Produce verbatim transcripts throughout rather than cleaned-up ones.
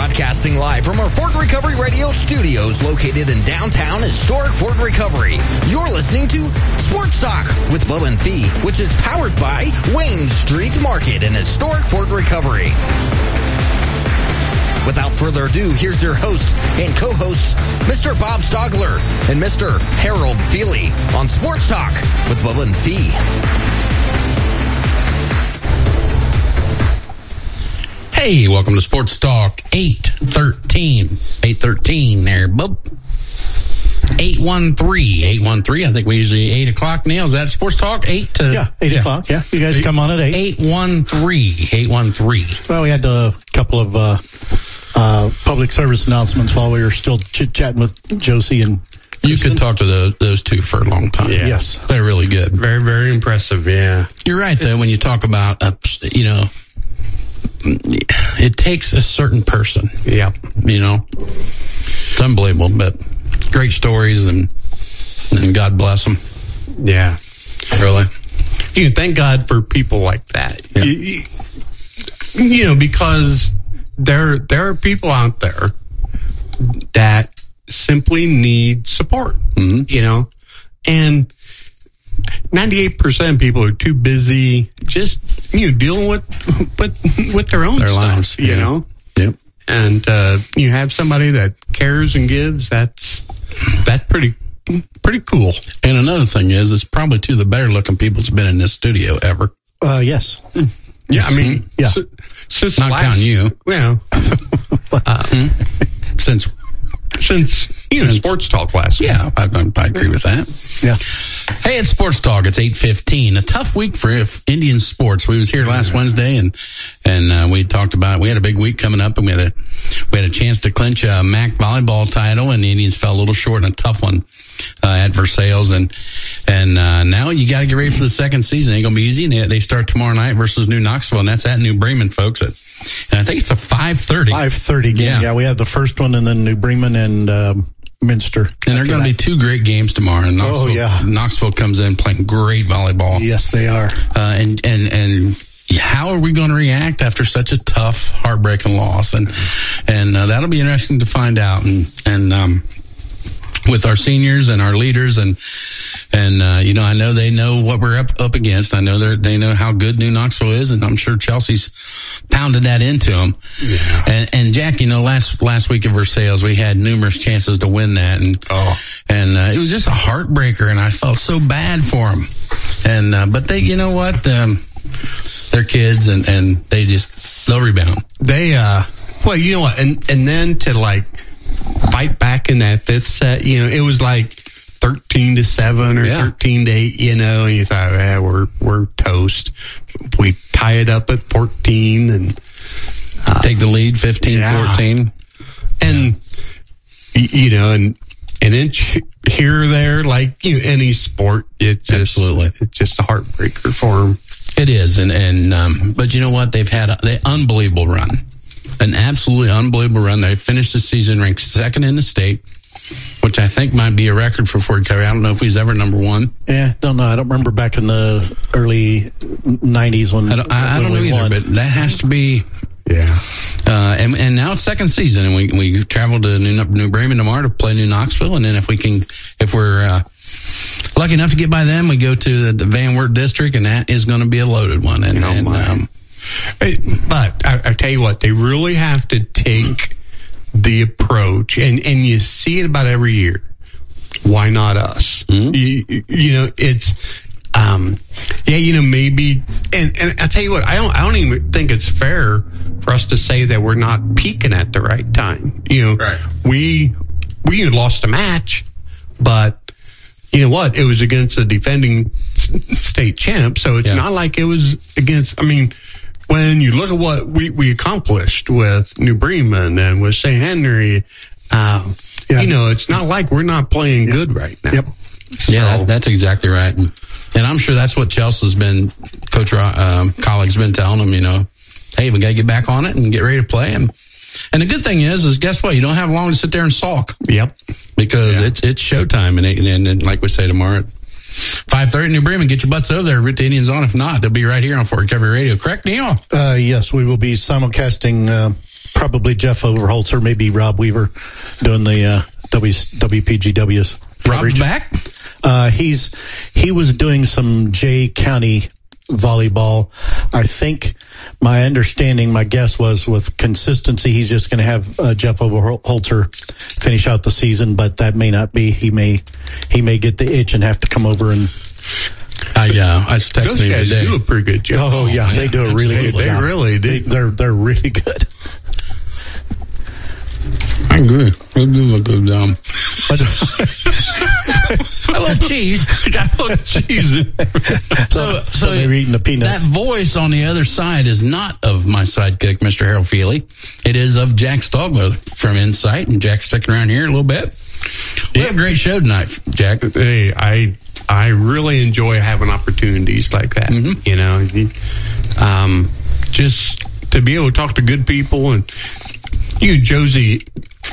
Broadcasting live from our Fort Recovery Radio studios located in downtown historic Fort Recovery. You're listening to Sports Talk with Bubba and Fee, which is powered by Wayne Street Market in historic Fort Recovery. Without further ado, here's your host and co-hosts, Mister Bob Stogler and Mister Harold Feely on Sports Talk with Bubba and Fee. Hey, welcome to Sports Talk eight thirteen. eight thirteen there, bub. eight one three. eight one three. I think we usually eight o'clock now. Is that Sports Talk? eight to Yeah, eight yeah. o'clock. Yeah, you guys eight, come on at eight. eight one three. eight one three. Well, we had a couple of uh, uh, public service announcements while we were still chit-chatting with Josie and You could talk to those, those two for a long time. Yeah. Yes. They're really good. Very, very impressive, yeah. You're right, though, when you talk about, uh, you know, it takes a certain person. Yeah. You know, it's unbelievable, but great stories, and and God bless them. Yeah. Really. You know, thank God for people like that. Yeah. You, you know, because there there are people out there that simply need support, mm-hmm. you know, and ninety-eight percent of people are too busy just, you know, dealing with with, with their own their stuff, lives, you yeah. know. Yep. And uh, you have somebody that cares and gives. That's that's pretty pretty cool. And another thing is, it's probably two of the better looking people that's been in this studio ever. Uh, yes. Yeah, I mean, yeah. So, since not last, counting you. Yeah. uh, since. Since, you know, Sports Talk last week. Yeah, I, I, I agree with that. Yeah. Hey, it's Sports Talk. It's eight fifteen. A tough week for Indian sports. We was here last Wednesday, and and uh, we talked about, we had a big week coming up, and we had a we had a chance to clinch a M A C volleyball title, and the Indians fell a little short in a tough one uh, at Versailles. And and uh, now you got to get ready for the second season. It ain't going to be easy. And they, they start tomorrow night versus New Knoxville, and that's at New Bremen, folks. It's, and I think it's a five thirty. five thirty game. Yeah. yeah, we have the first one, and then New Bremen and um, Minster. And there are going to be two great games tomorrow. And Knoxville, oh, yeah. Knoxville comes in playing great volleyball. Yes, they are. Uh, and, and, and how are we going to react after such a tough, heartbreaking loss? And, and, uh, that'll be interesting to find out. And, and, um, with our seniors and our leaders, and and uh, you know, I know they know what we're up up against. I know they they know how good New Knoxville is, and I'm sure Chelsea's pounded that into them. Yeah. And and Jack, you know, last last week at Versailles, we had numerous chances to win that, and oh, and uh, it was just a heartbreaker, and I felt so bad for them. And uh, but they, you know what, um, they're kids, and and they just they'll rebound. They uh, well, you know what, and and then to like fight back in that fifth set, you know, it was like thirteen to seven or yeah. thirteen to eight, you know, and you thought, eh, we're we're toast. We tie it up at fourteen and uh, take the lead fifteen fourteen. Yeah. And you know, and an inch here or there, like you know, any sport, it just absolutely, it's just a heartbreaker for them. It is, and and um, but you know what? They've had an unbelievable run. An absolutely unbelievable run. They finished the season ranked second in the state, which I think might be a record for Fort Recovery. I don't know if he's ever number one. Yeah, don't know. I don't remember back in the early nineties when I don't, I, I when don't know we either, won. but that has to be. Yeah. Uh, and, and now it's second season, and we we travel to New, New Bremen tomorrow to play New Knoxville, and then if we can, if we're uh, lucky enough to get by them, we go to the, the Van Wert district, and that is going to be a loaded one. And, oh and um, but I, I tell you what, they really have to take the approach, and, and you see it about every year. Why not us? Mm-hmm. You, you know, it's, um, yeah, you know, maybe, and, and I tell you what, I don't, I don't even think it's fair for us to say that we're not peaking at the right time. You know, right. we, we lost a match, but you know what? It was against a defending state champ, so it's yeah. not like it was against, I mean, when you look at what we, we accomplished with New Bremen and with Saint Henry, uh, yeah. you know, it's not like we're not playing yep. good right now. Yep. So. Yeah, that, that's exactly right. And, and I'm sure that's what Chelsea's been, Coach um, Colleague's been telling them, you know, hey, we got to get back on it and get ready to play. And, and the good thing is, is guess what? You don't have long to sit there and sulk. Yep. Because yeah. it's it's showtime. And, and, and like we say tomorrow, five thirty New Bremen, get your butts over there. Root the Indians on. If not, they'll be right here on Fort Recovery Radio. Correct, Neil? Uh, yes, we will be simulcasting uh, probably Jeff Overholtzer, maybe Rob Weaver doing the uh, w, W P G W's Rob's coverage. back? Uh, he's he was doing some Jay County volleyball. I think my understanding, my guess was with consistency, he's just going to have uh, Jeff Overholtzer finish out the season, but that may not be. He may he may get the itch and have to come over and. I uh, I was texting Those him guys today. do a pretty good job. Oh, yeah, they do a really Absolutely. good They job. really do. They, they're they're really good. I'm good. I do look good, um, But, I love cheese. Got a little cheese in. So, so, so they're eating the that peanuts. voice on the other side is not of my sidekick, Mister Harold Feely. It is of Jack Stogler from Insight, and Jack's sticking around here a little bit. We have a great show tonight, Jack. Hey, I I really enjoy having opportunities like that. Mm-hmm. You know, You- um, just to be able to talk to good people, and you, know, Josie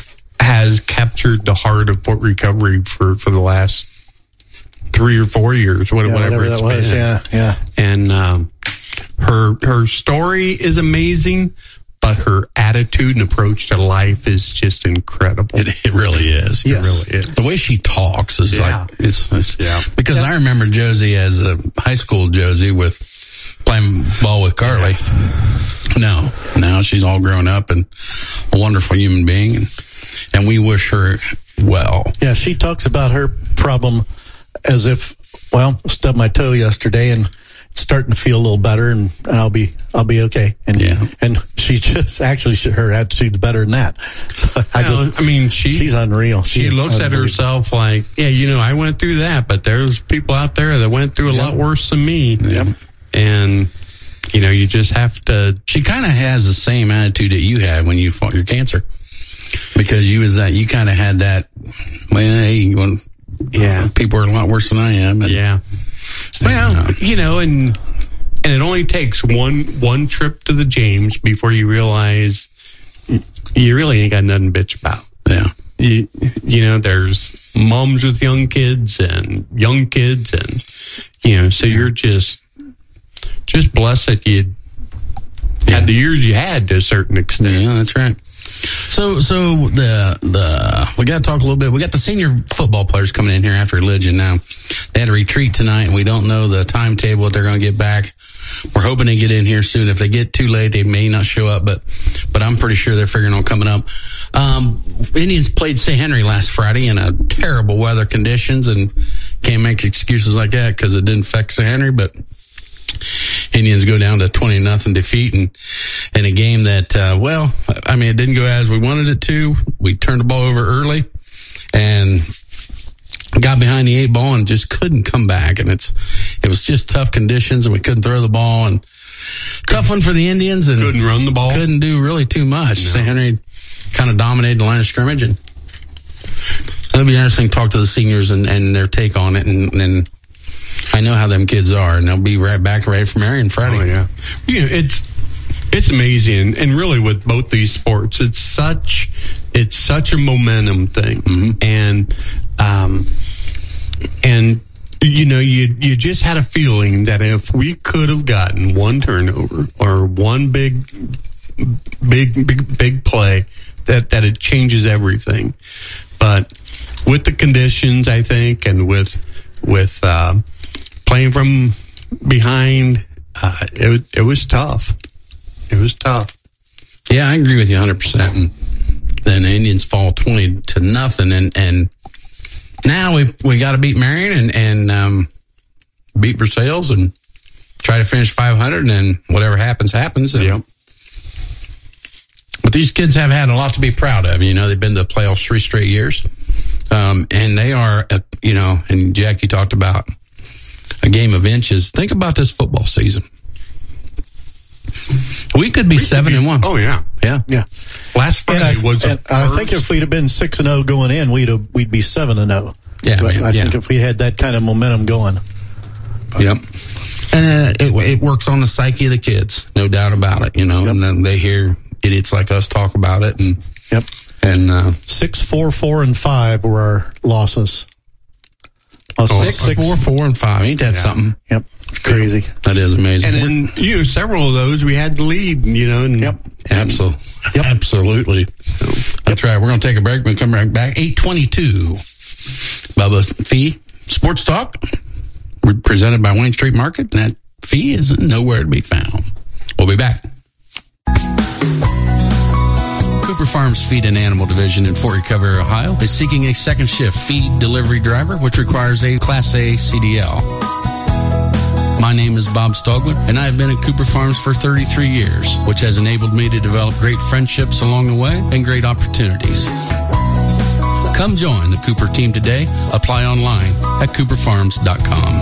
has captured the heart of Fort Recovery for, for the last three or four years, whatever, Yeah, whatever whatever it's that was. been. Yeah, yeah. And um, her her story is amazing, but her attitude and approach to life is just incredible. It, it really is. Yes. It really is. The way she talks is Yeah. like it's, it's Yeah. because I remember Josie as a high school Josie with playing ball with Carly. No, now she's all grown up and a wonderful human being, and, and we wish her well. Yeah, she talks about her problem as if, well, stubbed my toe yesterday and it's starting to feel a little better, and, and I'll be I'll be okay. And Yeah. and she just actually she, her attitude's better than that. So I Well, just I mean, she she's unreal. She, is looks at unbelievable. herself like, yeah, you know, I went through that, but there's people out there that went through a lot worse than me. Yep. And you know, you just have to. She kind of has the same attitude that you had when you fought your cancer, because you was that you kind of had that. Well, hey, you want, Yeah. people are a lot worse than I am. And, Yeah. Well, you know, and and it only takes one one trip to the James before you realize you really ain't got nothing to bitch about. yeah. You, you know, there's moms with young kids and young kids, and you know, so you're just just blessed that you had the years you had to a certain extent. Yeah, that's right. So, so the the we got to talk a little bit. We got the senior football players coming in here after religion. Now they had a retreat tonight, and we don't know the timetable that they're going to get back. We're hoping they get in here soon. If they get too late, they may not show up, but but I'm pretty sure they're figuring on coming up. Um, Indians played Saint Henry last Friday in a terrible weather conditions, and can't make excuses like that because it didn't affect Saint Henry, but. Indians go down to twenty nothing defeat, and in a game that, uh, well, I mean, it didn't go as we wanted it to. We turned the ball over early and got behind the eight ball and just couldn't come back. And it's, it was just tough conditions, and we couldn't throw the ball, and tough one for the Indians, and Couldn't run the ball. couldn't do really too much. No. Saint Henry kind of dominated the line of scrimmage, and it'll be interesting to talk to the seniors and, and their take on it, and, and I know how them kids are, and they'll be right back ready for Marion Friday. Oh, yeah. You know, it's it's amazing, and really with both these sports, it's such it's such a momentum thing, Mm-hmm. and um, and you know, you you just had a feeling that if we could have gotten one turnover or one big big big big play, that that it changes everything. But with the conditions, I think, and with with uh, playing from behind, uh, it it was tough. It was tough. Yeah, I agree with you one hundred percent. And then the Indians fall twenty to nothing, and and now we we got to beat Marion and and um, beat Versailles and try to finish five hundred, and then whatever happens happens. And, Yep. But these kids have had a lot to be proud of. You know, they've been to the playoffs three straight years, um, and they are, uh, you know. And Jackie talked about a game of inches. Think about this football season. We could be seven and one. Oh yeah, Yeah, yeah. Last And Friday I, was. and the I first- think if we'd have been six and zero going in, we'd have, we'd be seven and zero. Yeah, But man, I think yeah. if we had that kind of momentum going, Yep. And uh, it, it works on the psyche of the kids, no doubt about it. You know, Yep. and then they hear idiots like us talk about it, and yep, and uh, six, four, four, and five were our losses. Uh, six, four, four, and five. Ain't that Yeah. something? Yep, it's crazy. That is amazing. And then, you know, several of those we had to lead, you know, and, Yep. Absolutely. Yep. Absolutely. That's right. We're going to take a break. We'll come right back. eight twenty-two. Bubba Fee Sports Talk, presented by Wayne Street Market. That fee is nowhere to be found. We'll be back. Cooper Farms Feed and Animal Division in Fort Recovery, Ohio is seeking a second shift feed delivery driver, which requires a Class A C D L. My name is Bob Stogler, and I have been at Cooper Farms for thirty-three years, which has enabled me to develop great friendships along the way and great opportunities. Come join the Cooper team today. Apply online at cooper farms dot com.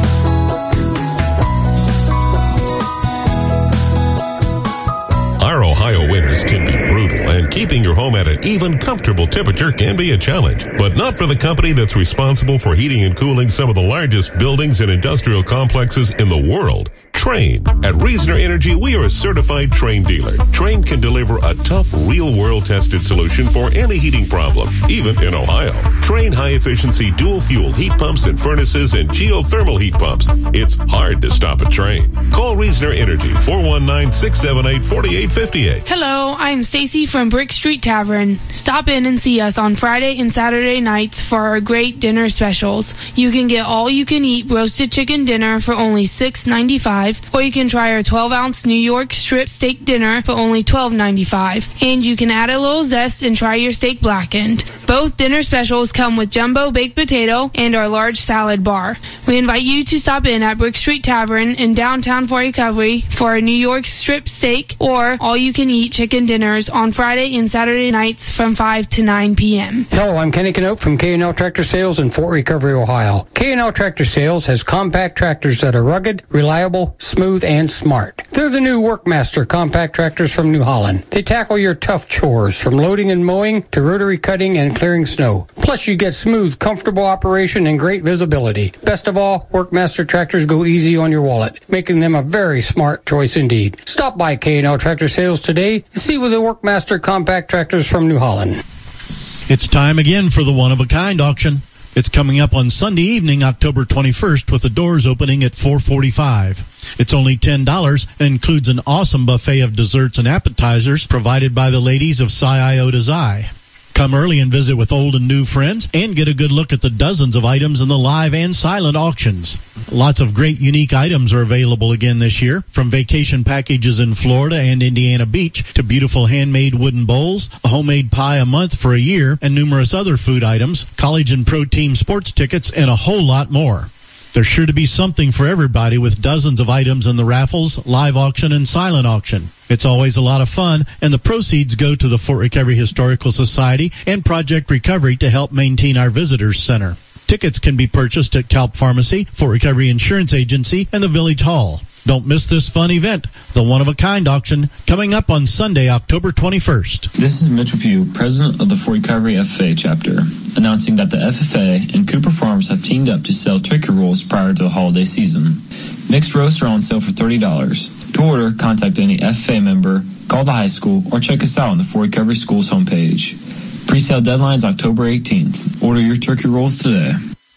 Our Ohio winters can be brutal, and keeping your home at an even, comfortable temperature can be a challenge. But not for the company that's responsible for heating and cooling some of the largest buildings and industrial complexes in the world. Trane. At Reasoner Energy, we are a certified Trane dealer. Trane can deliver a tough, real-world tested solution for any heating problem, even in Ohio. Trane high-efficiency dual-fuel heat pumps and furnaces and geothermal heat pumps. It's hard to stop a Trane. Call Reasoner Energy, four one nine, six seven eight, four eight five eight. Hello, I'm Stacy from Brick Street Tavern. Stop in and see us on Friday and Saturday nights for our great dinner specials. You can get all-you-can-eat roasted chicken dinner for only six ninety-five, or you can try our twelve ounce New York strip steak dinner for only twelve ninety-five. And you can add a little zest and try your steak blackened. Both dinner specials come with jumbo baked potato and our large salad bar. We invite you to stop in at Brick Street Tavern in downtown Fort Recovery for a New York strip steak or all-you-can-eat chicken dinners on Friday and Saturday nights from five to nine p.m. Hello, I'm Kenny Canote from K and L Tractor Sales in Fort Recovery, Ohio. K and L Tractor Sales has compact tractors that are rugged, reliable, smooth, and smart. They're the new Workmaster compact tractors from New Holland. They tackle your tough chores from loading and mowing to rotary cutting and clearing snow. Plus, you get smooth, comfortable operation and great visibility. Best of all, Workmaster tractors go easy on your wallet, making them a very smart choice indeed. Stop by K and L Tractor Sales today and see with the Workmaster compact tractors from New Holland. It's time again for the one-of-a-kind auction. It's coming up on Sunday evening, October twenty-first, with the doors opening at four forty-five. It's only ten dollars and includes an awesome buffet of desserts and appetizers provided by the ladies of Psi Iota Xi. Come early and visit with old and new friends and get a good look at the dozens of items in the live and silent auctions. Lots of great unique items are available again this year, from vacation packages in Florida and Indiana Beach to beautiful handmade wooden bowls, a homemade pie a month for a year, and numerous other food items, college and pro team sports tickets, and a whole lot more. There's sure to be something for everybody with dozens of items in the raffles, live auction, and silent auction. It's always a lot of fun, and the proceeds go to the Fort Recovery Historical Society and Project Recovery to help maintain our visitors center. Tickets can be purchased at Calp Pharmacy, Fort Recovery Insurance Agency, and the Village Hall. Don't miss this fun event, the one-of-a-kind auction, coming up on Sunday, October twenty-first. This is Mitchell Pugh, president of the Fort Recovery F F A chapter, announcing that the F F A and Cooper Farms have teamed up to sell turkey rolls prior to the holiday season. Mixed roasts are on sale for thirty dollars. To order, contact any F F A member, call the high school, or check us out on the Fort Recovery Schools homepage. Pre-sale deadline is October eighteenth. Order your turkey rolls today.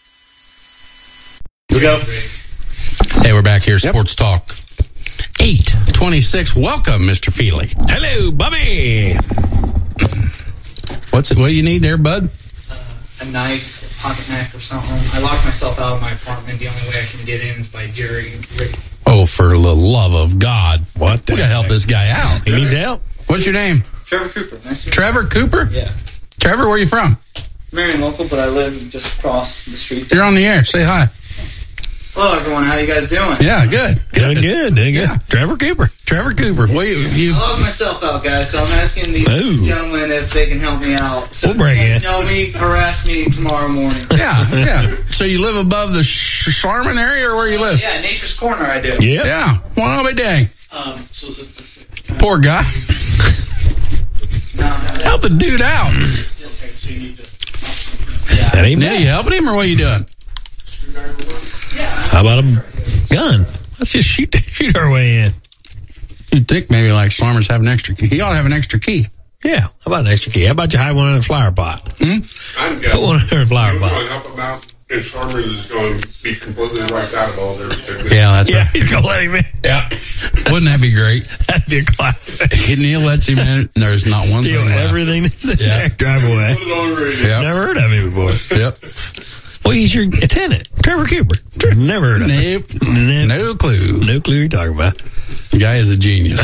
Here we go. Hey, we're back here, yep. Sports Talk. eight twenty-six. Welcome, Mister Feely. Hello, Bubby. What's it? What do you need there, bud? Uh, a knife, a pocket knife or something. I locked myself out of my apartment. The only way I can get in is by Jerry. Rick. Oh, for the love of God. What the We gotta help this guy out. He needs help. What's your name? Trevor Cooper. Nice to meet you. Trevor Cooper? Yeah. Trevor, where are you from? Marion local, but I live just across the street there. You're on the air. Say hi. Hello, everyone. How you guys doing? Yeah, good. Good, good. good, good. Yeah. Trevor Cooper. Trevor Cooper. Well, you, you... I love myself out, guys, so I'm asking these Ooh. gentlemen if they can help me out. So we'll bring you know me, harass me tomorrow morning. Yeah, yeah. So you live above the Charmin area, or where you live? Uh, yeah, Nature's Corner, I do. Yeah. Yeah. Well, I'll be dang. Um, so the, the, the, Poor guy. no, no, Help the dude out. Just so you need to... Yeah. That ain't bad. Are you helping him, or what are you doing? Yeah. How about a gun? Let's just shoot shoot our way in. You'd think maybe like Farmers have an extra key. He ought to have an extra key. Yeah. How about an extra key? How about you hide one in a flower pot? Hmm? Put one in a flower pot. Help him out. if Stormer is going to be completely wiped out of all their. Yeah, that's Yeah, right. he's going to let him in. Yeah. Wouldn't that be great? That'd be a classic. Neil lets him in. and There's not one Steal thing left. everything that's in Yeah. there. Drive away. Put it on the radio. Yep. Never heard of him before. Yep. Well, he's your tenant, Trevor Cooper. Never heard of him. Nope. No clue. No clue you're talking about. The guy is a genius.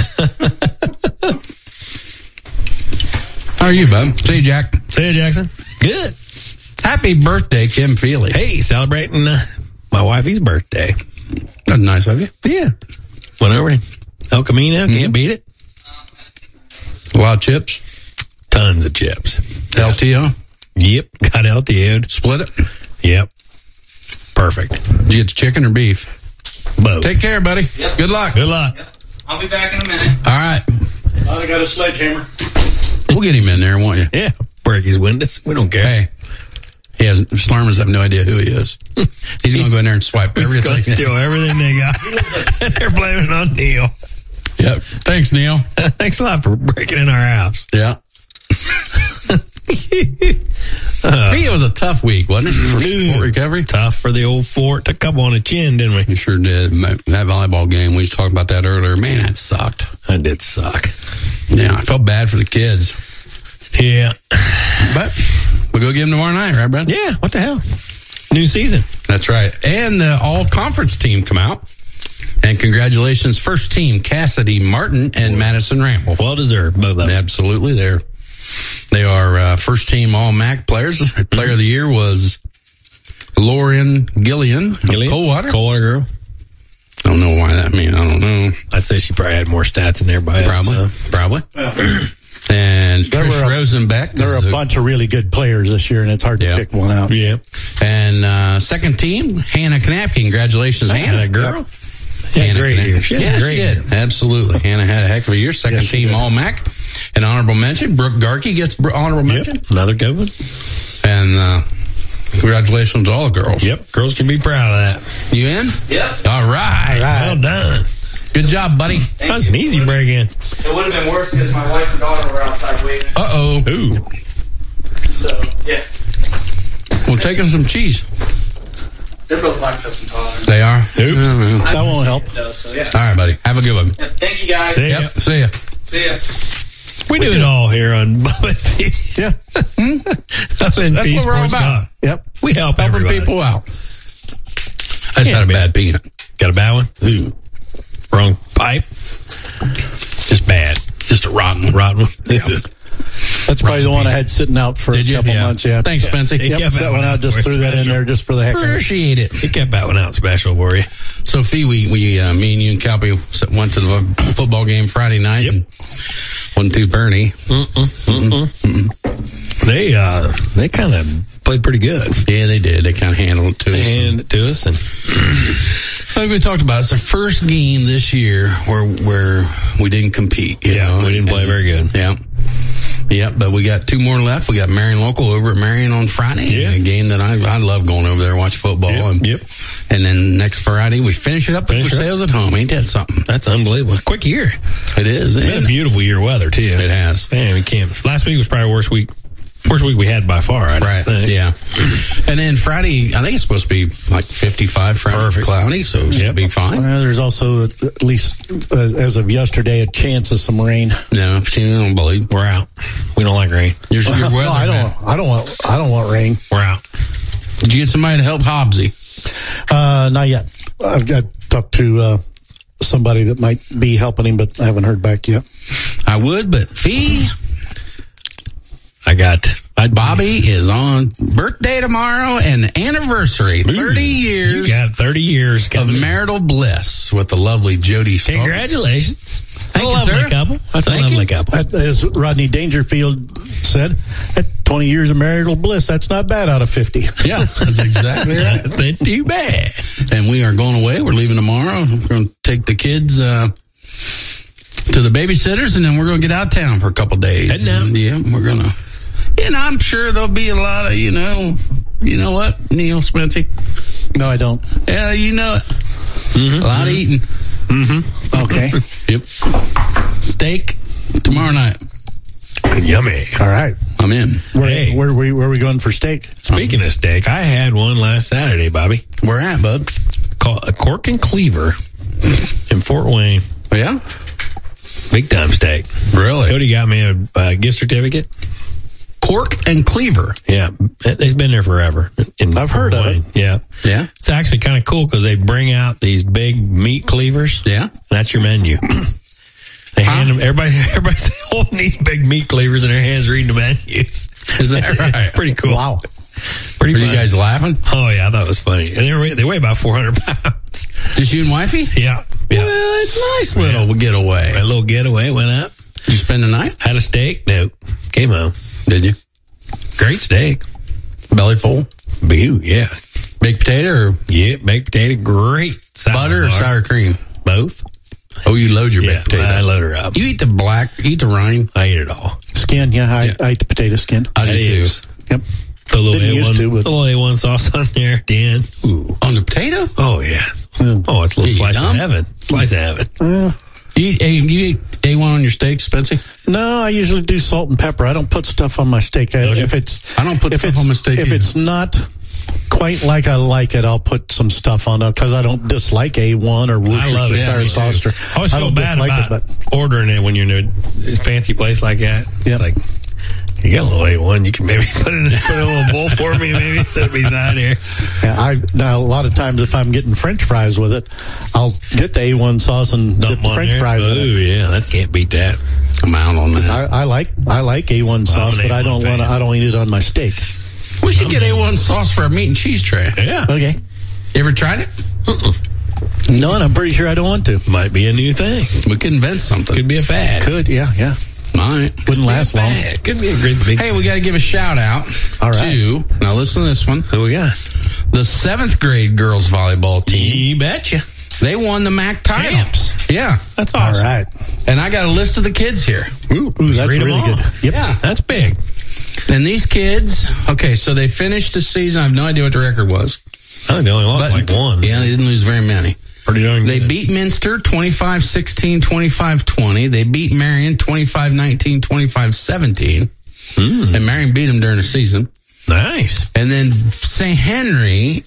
How are you, bud? See you, Jack. See you, Jackson. Good. Happy birthday, Kim Feely. Hey, celebrating uh, my wifey's birthday. That's nice of you. Yeah. Went over to El Camino. Can't beat it. A lot of chips. Tons of chips. L T O. Yep. Got L T O'd. Split it. Yep. Perfect. Did you get the chicken or beef? Both. Take care, buddy. Yep. Good luck. Good luck. Yep. I'll be back in a minute. All right. I got a sledgehammer. We'll get him in there, won't you? Yeah. Break his windows. We don't care. Hey. He has Slurmers have no idea who he is. He's going to go in there and swipe He's everything. going to steal everything they got. And they're blaming it on Neil. Yep. Thanks, Neil. Thanks a lot for breaking in our house. Yeah. uh, Fee, it was a tough week, wasn't it? For Dude, Fort Recovery? Tough for the old Fort. Took a couple on the chin, didn't we? We sure did. That volleyball game, we just talked about that earlier. Man, that sucked. That did suck. Yeah, I felt bad for the kids. Yeah. But we'll go get them tomorrow night, right, Brad? Yeah, what the hell? New season. That's right. And the all-conference team come out. And congratulations, first team, Cassidy Martin and Madison Ramble. Well deserved, both of them. Absolutely. They're, they are uh, first team All-M A C players. Player mm-hmm. of the year was Lauren Gillian, Gillian? of Coldwater. Coldwater girl. I don't know why that means. I don't know. I'd say she probably had more stats than everybody Probably. else. So. Probably. And there Trish were a, Rosenbeck. There are a, a bunch of really good players this year, and it's hard to yeah. pick one out. Yeah. And uh, second team, Hannah Knapke. Congratulations, Hannah. That girl. Yep. Yeah, Hannah great Knapke. year. She yeah, great she did. Year. Absolutely. Hannah had a heck of a year. Second yes, team All-M A C. An honorable mention. Brooke Garkey gets honorable mention. Yep. Another good one. And uh, congratulations to all the girls. Yep. Girls can be proud of that. You in? Yep. All right. All right. Well done. Good job, buddy. Thank that was you. an easy break in. It would have been worse because my wife and daughter were outside waiting. Uh-oh. Ooh. So, yeah. We'll take them some cheese. They're both lactose intolerant. They are? Oops. Mm-hmm. That won't help. Though, so, yeah. All right, buddy. Have a good one. Yeah, thank you, guys. See yep. ya. See ya. See ya. We, we do it all here on Bubba Peace. Yeah. That's, That's what we're all about. Yep. We help Helping everybody. people out. I just Yeah, had a man. bad peanut. Got a bad one? Ooh. Wrong pipe? Just bad. Just a rotten one. Rotten one? Yeah. That's probably the one I had sitting out for Did a you? couple Yeah. months. Yeah. Thanks, Spencer. He Yep, kept set that one one out. out Just for threw that in special. there just for the heck of it. Appreciate it. He kept that one out special for you. So, Fee, we, we uh, me and you and Calpy went to the football game Friday night. Yep. And wasn't too Bernie. Mm-mm, mm-mm, mm-mm. They, uh, they kind of played pretty good. Yeah, they did. They kind of handled it to They us. handed it to us. And Like we talked about, it's the first game this year where where we didn't compete. You yeah, know? we didn't play and, very good. Yeah. Yeah, but we got two more left. We got Marion Local over at Marion on Friday. Yeah. A game that I I love going over there and watch football. Yep, and, yep. and then next Friday, we finish it up Finish with it up. sales at home. Ain't that something? That's unbelievable. Quick year. It is. It's been a beautiful year weather, too. It has. Man, we can't. Last week was probably the worst week. Worst week we had by far, I Right, think. yeah. And then Friday, I think it's supposed to be like fifty-five, Friday, Perfect. cloudy, so it should Yep. be fine. Well, there's also, at least uh, as of yesterday, a chance of some rain. No, she don't believe. We're out. We don't like rain. Your, your weather, no, I man. don't. I don't want. I don't want rain. We're out. Did you get somebody to help Hobbsy? Uh, not yet. I've got talked to uh, somebody that might be helping him, but I haven't heard back yet. I would, but Fee, I got. I, Bobby is on birthday tomorrow and anniversary, thirty years You got thirty years. of coming. marital bliss with the lovely Jody Stark. Congratulations. Thank a you, lovely sir. couple. That's Thank a lovely you. couple. That, as Rodney Dangerfield said, at twenty years of marital bliss, that's not bad out of fifty. Yeah, that's exactly right. That's not too bad. And we are going away. We're leaving tomorrow. We're going to take the kids uh, to the babysitters, and then we're going to get out of town for a couple days. Heading out. And, yeah, we're going to. And I'm sure there'll be a lot of, you know, you know what, Neil Spency? No, I don't. Yeah, you know it. Mm-hmm. A lot of eating. Mm-hmm. Okay. Yep. Steak tomorrow night. Yummy. All right. I'm in. Where, Hey. where, where, where are we going for steak? Speaking of steak, I had one last Saturday, Bobby. Where at, bud? Called a Cork and Cleaver in Fort Wayne. Oh, yeah? Big time steak. Really? Cody got me a uh, gift certificate. Cork and Cleaver. Yeah, it's been there forever. In I've heard of it. Yeah. Yeah? It's actually kind of cool because they bring out these big meat cleavers. Yeah? And that's your menu. They hand them, everybody, everybody's holding these big meat cleavers in their hands reading the menus. Is that right? It's pretty cool. Wow. Pretty Are funny. you guys laughing? Oh, yeah, I thought it was funny. And they, weigh, they weigh about four hundred pounds. Just you and wifey? Yeah. Yeah. Well, it's a nice little getaway. My little getaway went up. Did you spend the night? Had a steak. No. Came home. Did you? Great steak. Belly full? Boo, yeah. Baked potato or Yeah, baked potato. Great. butter or Salad bar. sour cream? Both. Oh, you load your Yeah, baked potato. I load her up. You eat the black, eat the rind. I eat it all. Skin, yeah, I, Yeah. I eat the potato skin. I do That too. is. Yep. The little Didn't A used one, to, but- the little A one sauce on there, Dan. Ooh. On the potato? Oh, yeah. Mm. Oh, it's a little You slice dumb? of heaven. Slice of heaven. Uh, You eat, A, you eat A one on your steak, Spency? no, I usually do salt and pepper. I don't put stuff on my steak. I, Don't you? if it's, I don't put if stuff it's, on my steak If either. it's not quite like I like it, I'll put some stuff on it because I don't dislike A one or I love Worcestershire it. Yeah, me sauce. too. Or, I always I feel don't bad dislike about it, but ordering it when you're in a fancy place like that. Yep. It's like, you got a little A one, you can maybe put it in, put it in a little bowl for me, maybe set it beside here. yeah, I now a lot of times if I'm getting French fries with it, I'll get the A one sauce and Dump dip them on French there. fries in Oh, it. yeah, that can't beat that. I'm out on that. I, I like I like A one sauce, an but I A one don't want fan. to. I don't eat it on my steak. We should get A one sauce for a meat and cheese tray. Yeah. Okay. You ever tried it? No, and I'm pretty sure I don't want to. Might be a new thing. We could invent something. Could be a fad. Could, yeah, yeah. All right. Wouldn't last long. Fad. Could be a great big. Hey, we got to give a shout out All right. to, now listen to this one, Who we got? the seventh grade girls volleyball team. You betcha. They won the M A C title. Champs. Yeah. That's All awesome. right. And I got a list of the kids here. Ooh, ooh that's Read 'em really all. good. Yep. Yeah. That's big. And these kids, okay, so they finished the season. I have no idea what the record was. I think they only lost like one. Yeah, they didn't lose very many. Pretty darn They good. beat Minster twenty-five sixteen, twenty-five twenty. They beat Marion twenty-five nineteen, twenty-five seventeen. Mm. And Marion beat them during the season. Nice. And then Saint Henry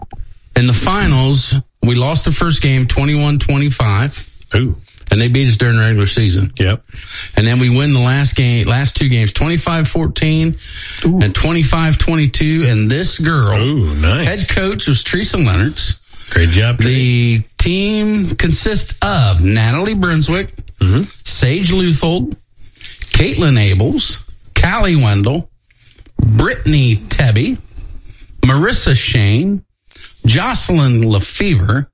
in the finals, we lost the first game twenty-one twenty-five. Ooh. And they beat us during the regular season. Yep. And then we win the last game, last two games, twenty-five fourteen and twenty-five twenty-two. And this girl, Ooh, nice. head coach was Teresa Leonards. Great job. The team consists of Natalie Brunswick, Mm-hmm. Sage Luthold, Caitlin Abels, Callie Wendell, Brittany Tebby, Marissa Shane, Jocelyn Lefevre,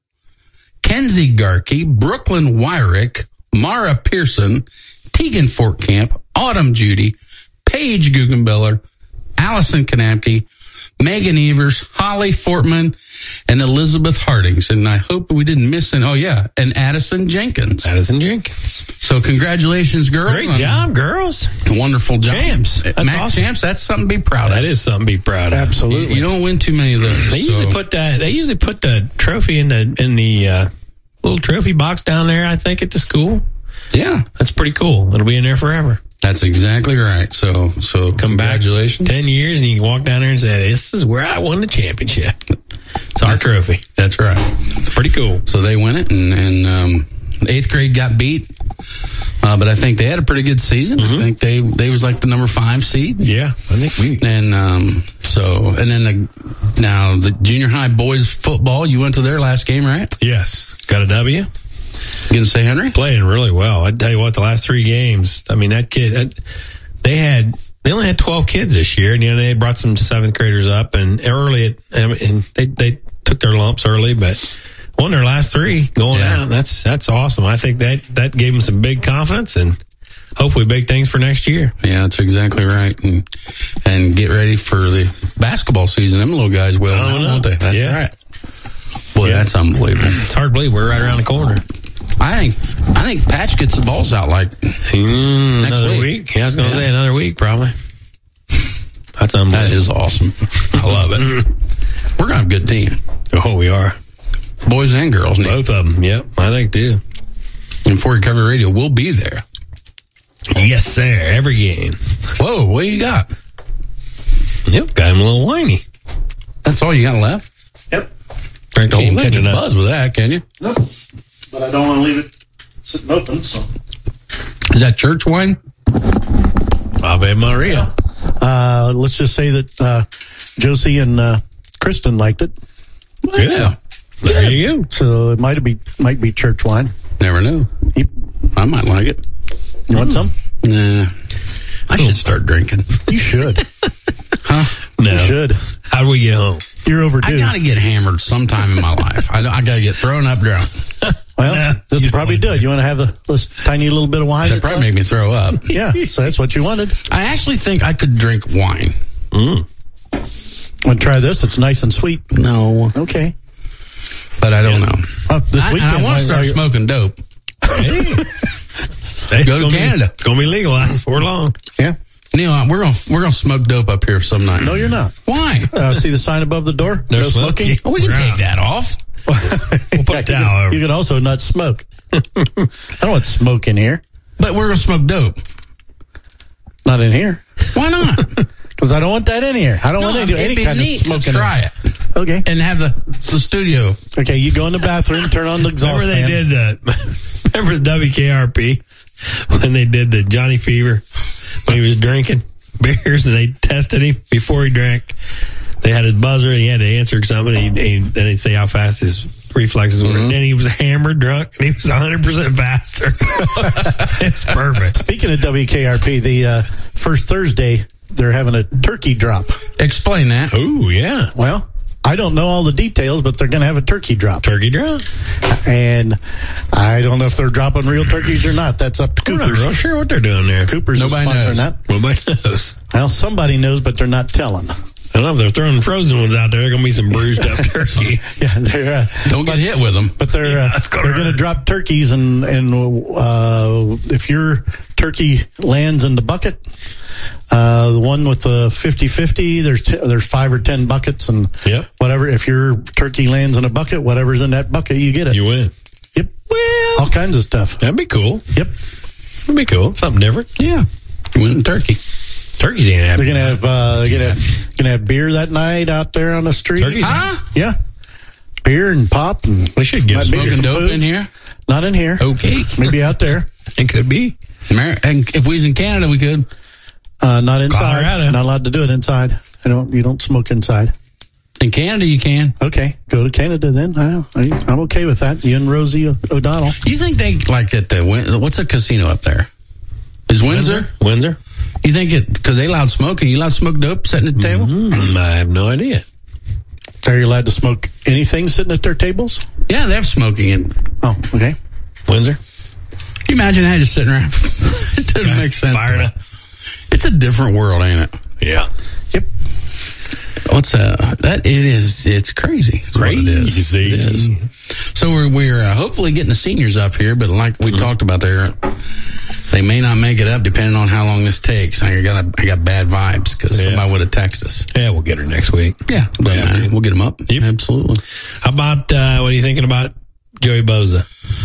Kenzie Garkey, Brooklyn Wyrick, Mara Pearson, Tegan Fortcamp, Autumn Judy, Paige Guggenbiller, Allison Kanapke, Megan Evers, Holly Fortman, and Elizabeth Hardings. And I hope we didn't miss any. Oh, yeah. And Addison Jenkins. Addison Jenkins. So congratulations, girls. Great on job, girls. a Wonderful job. Champs. That's Mac awesome. champs, that's something to be proud of. That is something to be proud of. Absolutely. You, you don't win too many of those. They usually so- put that. They usually put the trophy in the in the uh, little trophy box down there. I think at the school. Yeah. That's pretty cool. It'll be in there forever. That's exactly right. So, so Come back congratulations. ten years and you can walk down there and say, "This is where I won the championship." It's our trophy. That's right. It's pretty cool. So they win it, and, and um, eighth grade got beat, uh, but I think they had a pretty good season. Mm-hmm. I think they they was like the number five seed. Yeah, I think we. And um, so, and then the, now the junior high boys football. You went to their last game, right? Yes, got a W. Against Saint Henry. Playing really well. I tell you what, the last three games. I mean, that kid. That, they had. They only had twelve kids this year, and you know they brought some seventh graders up, and early, at, and they they took their lumps early, but won their last three going Yeah. out. That's that's awesome. I think that that gave them some big confidence, and hopefully big things for next year. Yeah, that's exactly right. And and get ready for the basketball season. Them little guys will, Oh, now, no. won't they? That's Yeah. right. Boy, Yeah. that's unbelievable. It's hard to believe we're right around the corner. I think I think Patch gets the balls out like Mm, next another week. week. Yeah, I was going to Yeah. say another week probably. That's That unbelievable. is awesome. I love it. We're gonna have a good team, Oh, we are. boys and girls. Nick. Both of them. Yep, I think too. And For Recovery Radio, we'll be there. Yes, sir. Every game. Whoa, what you got? Yep, got him a little whiny. That's all you got left? Yep. Drink the whole Can't thing catch a tonight. buzz with that, can you? Nope. But I don't want to leave it sitting open, so. Is that church wine? Ave Maria. Uh, let's just say that uh, Josie and uh, Kristen liked it. Yeah. There you go. So it might be might be church wine. Never knew. Yep. I might like it. You want some? Nah. I should start drinking. You should. Huh? No. You should. How do we get home? You're overdue. I gotta get hammered sometime in my life. I, I gotta get thrown up drunk. Well, Nah, this you will probably don't do it. You want to have a this tiny little bit of wine? That'd probably make me throw up. Yeah, so that's what you wanted. I actually think I could drink wine. Mm. Want to try this? It's nice and sweet. No. Okay. But I don't know. Uh, this I, and weekend, I want why- to start why- smoking dope. Hey, Go to it's gonna Canada. Be, it's going to be legalized for long. Yeah. Neil, we're gonna we're gonna smoke dope up here some night. No, you're not. Why? Uh, see the sign above the door? No No smoking. smoking. Oh, we can We're take out. that off. We'll put a you, towel can, over. you can also not smoke. I don't want smoke in here. But we're gonna smoke dope. Not in here. Why not? Because I don't want that in here. I don't No, want any, it'd any be kind of neat smoke to in try here. it Okay. and have the the studio. Okay, you go in the bathroom, turn on the exhaust Remember they fan. did the, remember the W K R P when they did the Johnny Fever when he was drinking beers and they tested him before he drank. They had his buzzer and he had to answer something. And he, he, then they'd say how fast his reflexes were. And then he was hammered drunk and he was one hundred percent faster. It's perfect. Speaking of W K R P, the uh, first Thursday, they're having a turkey drop. Explain that. Oh, yeah. Well, I don't know all the details, but they're going to have a turkey drop. Turkey drop. And I don't know if they're dropping real turkeys or not. That's up to We're not Cooper's. real sure what they're doing there. Cooper's is Nobody sponsoring knows. that. Nobody knows. Well, somebody knows, but they're not telling. I don't know if they're throwing frozen ones out there. They're going to be some bruised up turkeys. Yeah, they're. Uh, Don't get hit with them. But they're Yeah, uh, that's gonna they're going to hurt. drop turkeys, and and uh, if your turkey lands in the bucket, uh, the one with the fifty-fifty, there's t- there's five or ten buckets, and Yep. whatever. If your turkey lands in a bucket, whatever's in that bucket, you get it. You win. Yep. All kinds of stuff. That'd be cool. Yep. That'd be cool. Something different. Yeah. You went in turkey. Turkeys ain't happy. They're gonna have uh, they're gonna have, gonna have beer that night out there on the street. Turkeys? Huh? Yeah. Beer and pop and We should get might be Smoking some dope food. in here. Not in here. Okay. Maybe out there. It could be. Amer- and if we was in Canada, we could. Uh, not inside. Colorado. Not allowed to do it inside. I don't. You don't smoke inside. In Canada, you can. Okay, go to Canada then. I know. I, I'm okay with that. You and Rosie O'Donnell. You think they like at the Win- what's the casino up there? Is Windsor? Windsor? You think it because they allowed smoking? You allowed to smoke dope sitting at the table? Mm, I have no idea. Are you allowed to smoke anything sitting at their tables? Yeah, they have smoking in. Oh, okay. Windsor? Can you imagine that just sitting around? It doesn't make sense. To fired me. up. It's a different world, ain't it? Yeah. Yep. What's uh that? It is. It's crazy. It's what it is. Crazy. It is. So we're we're uh, hopefully getting the seniors up here, but like we talked about there, they may not make it up depending on how long this takes. I got a, I got bad vibes because Yeah. somebody would have texted us. Yeah, we'll get her next week. Yeah, doesn't Yeah. matter. We'll get them up. Yep. Absolutely. How about, uh, what are you thinking about Joey Boza?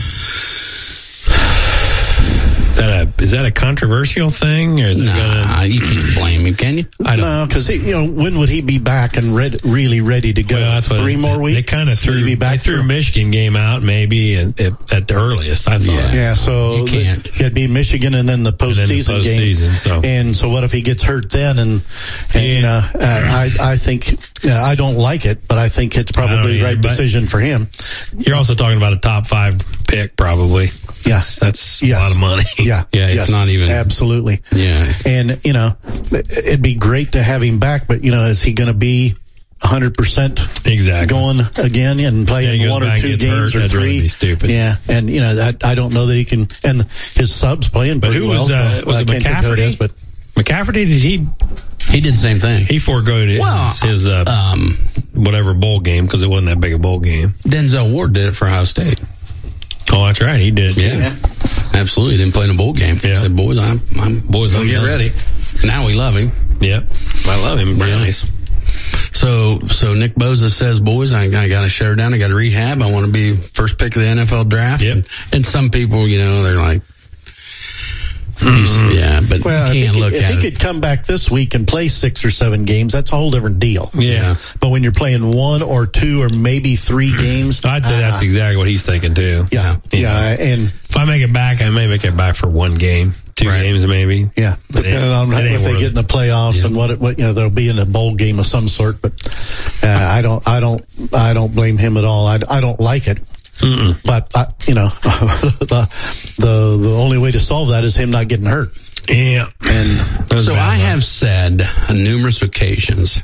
Is that a, is that a controversial thing? Or is it Nah, gonna, you can't blame him, can you? I don't No, because you know when would he be back and red, really ready to go? Well, that's what Three it- more weeks. They kind of Would threw, he be back they threw for- Michigan game out maybe at, at, at the earliest, I thought. Yeah, so You can't. it'd be Michigan and then the postseason game. postseason, so. And so, what if he gets hurt then? And, and you know, uh, I I think yeah, I don't like it, but I think it's I don't probably the either, right but- decision for him. You're also talking about a top five pick, probably. Yes, That's yes. a lot of money. Yeah, Yeah, it's yes, not even- absolutely. Yeah. And you know, it'd be great to have him back, but you know, is he going to be one hundred percent Exactly. going again and Yeah, he playing goes one or back two and gets games hurt, or that'd really three? be stupid. Yeah, and you know, that, I don't know that he can. And his subs playing But pretty who well. was, uh, so was I it can't think who it McCafferty? is, but McCafferty, did he, He did the same thing. he foregoed his, Well, his uh, Um, whatever bowl game because it wasn't that big a bowl game. Denzel Ward did it for Ohio State. Oh, that's right. He did. Yeah, absolutely. Didn't play in a bowl game. Yeah. Said, boys, I'm, I'm Boys, gonna I'm get done." ready. Now we love him. Yep. I love him. Very Yeah. nice. So, so Nick Bosa says, boys, I, I got to shut her down. I got to rehab. I want to be first pick of the N F L draft. Yep. And, and some people, you know, they're like, he's, yeah, but Well, you if can't he, look could, if at he it. could come back this week and play six or seven games, that's a whole different deal. Yeah. But when you're playing one or two or maybe three games, I'd say that's uh, exactly what he's thinking too. yeah, You yeah, know, and if I make it back, I may make it back for one game, two Right. games maybe. yeah, But it- depending on it ain't if they worth get in the playoffs Yeah. and what, it, what you know, they'll be in a bowl game of some sort. But uh, I don't, I don't, I don't blame him at all. I, I don't like it. Mm-mm. But I, you know, the, the the only way to solve that is him not getting hurt. Yeah. And That was So bad I luck. have said on numerous occasions,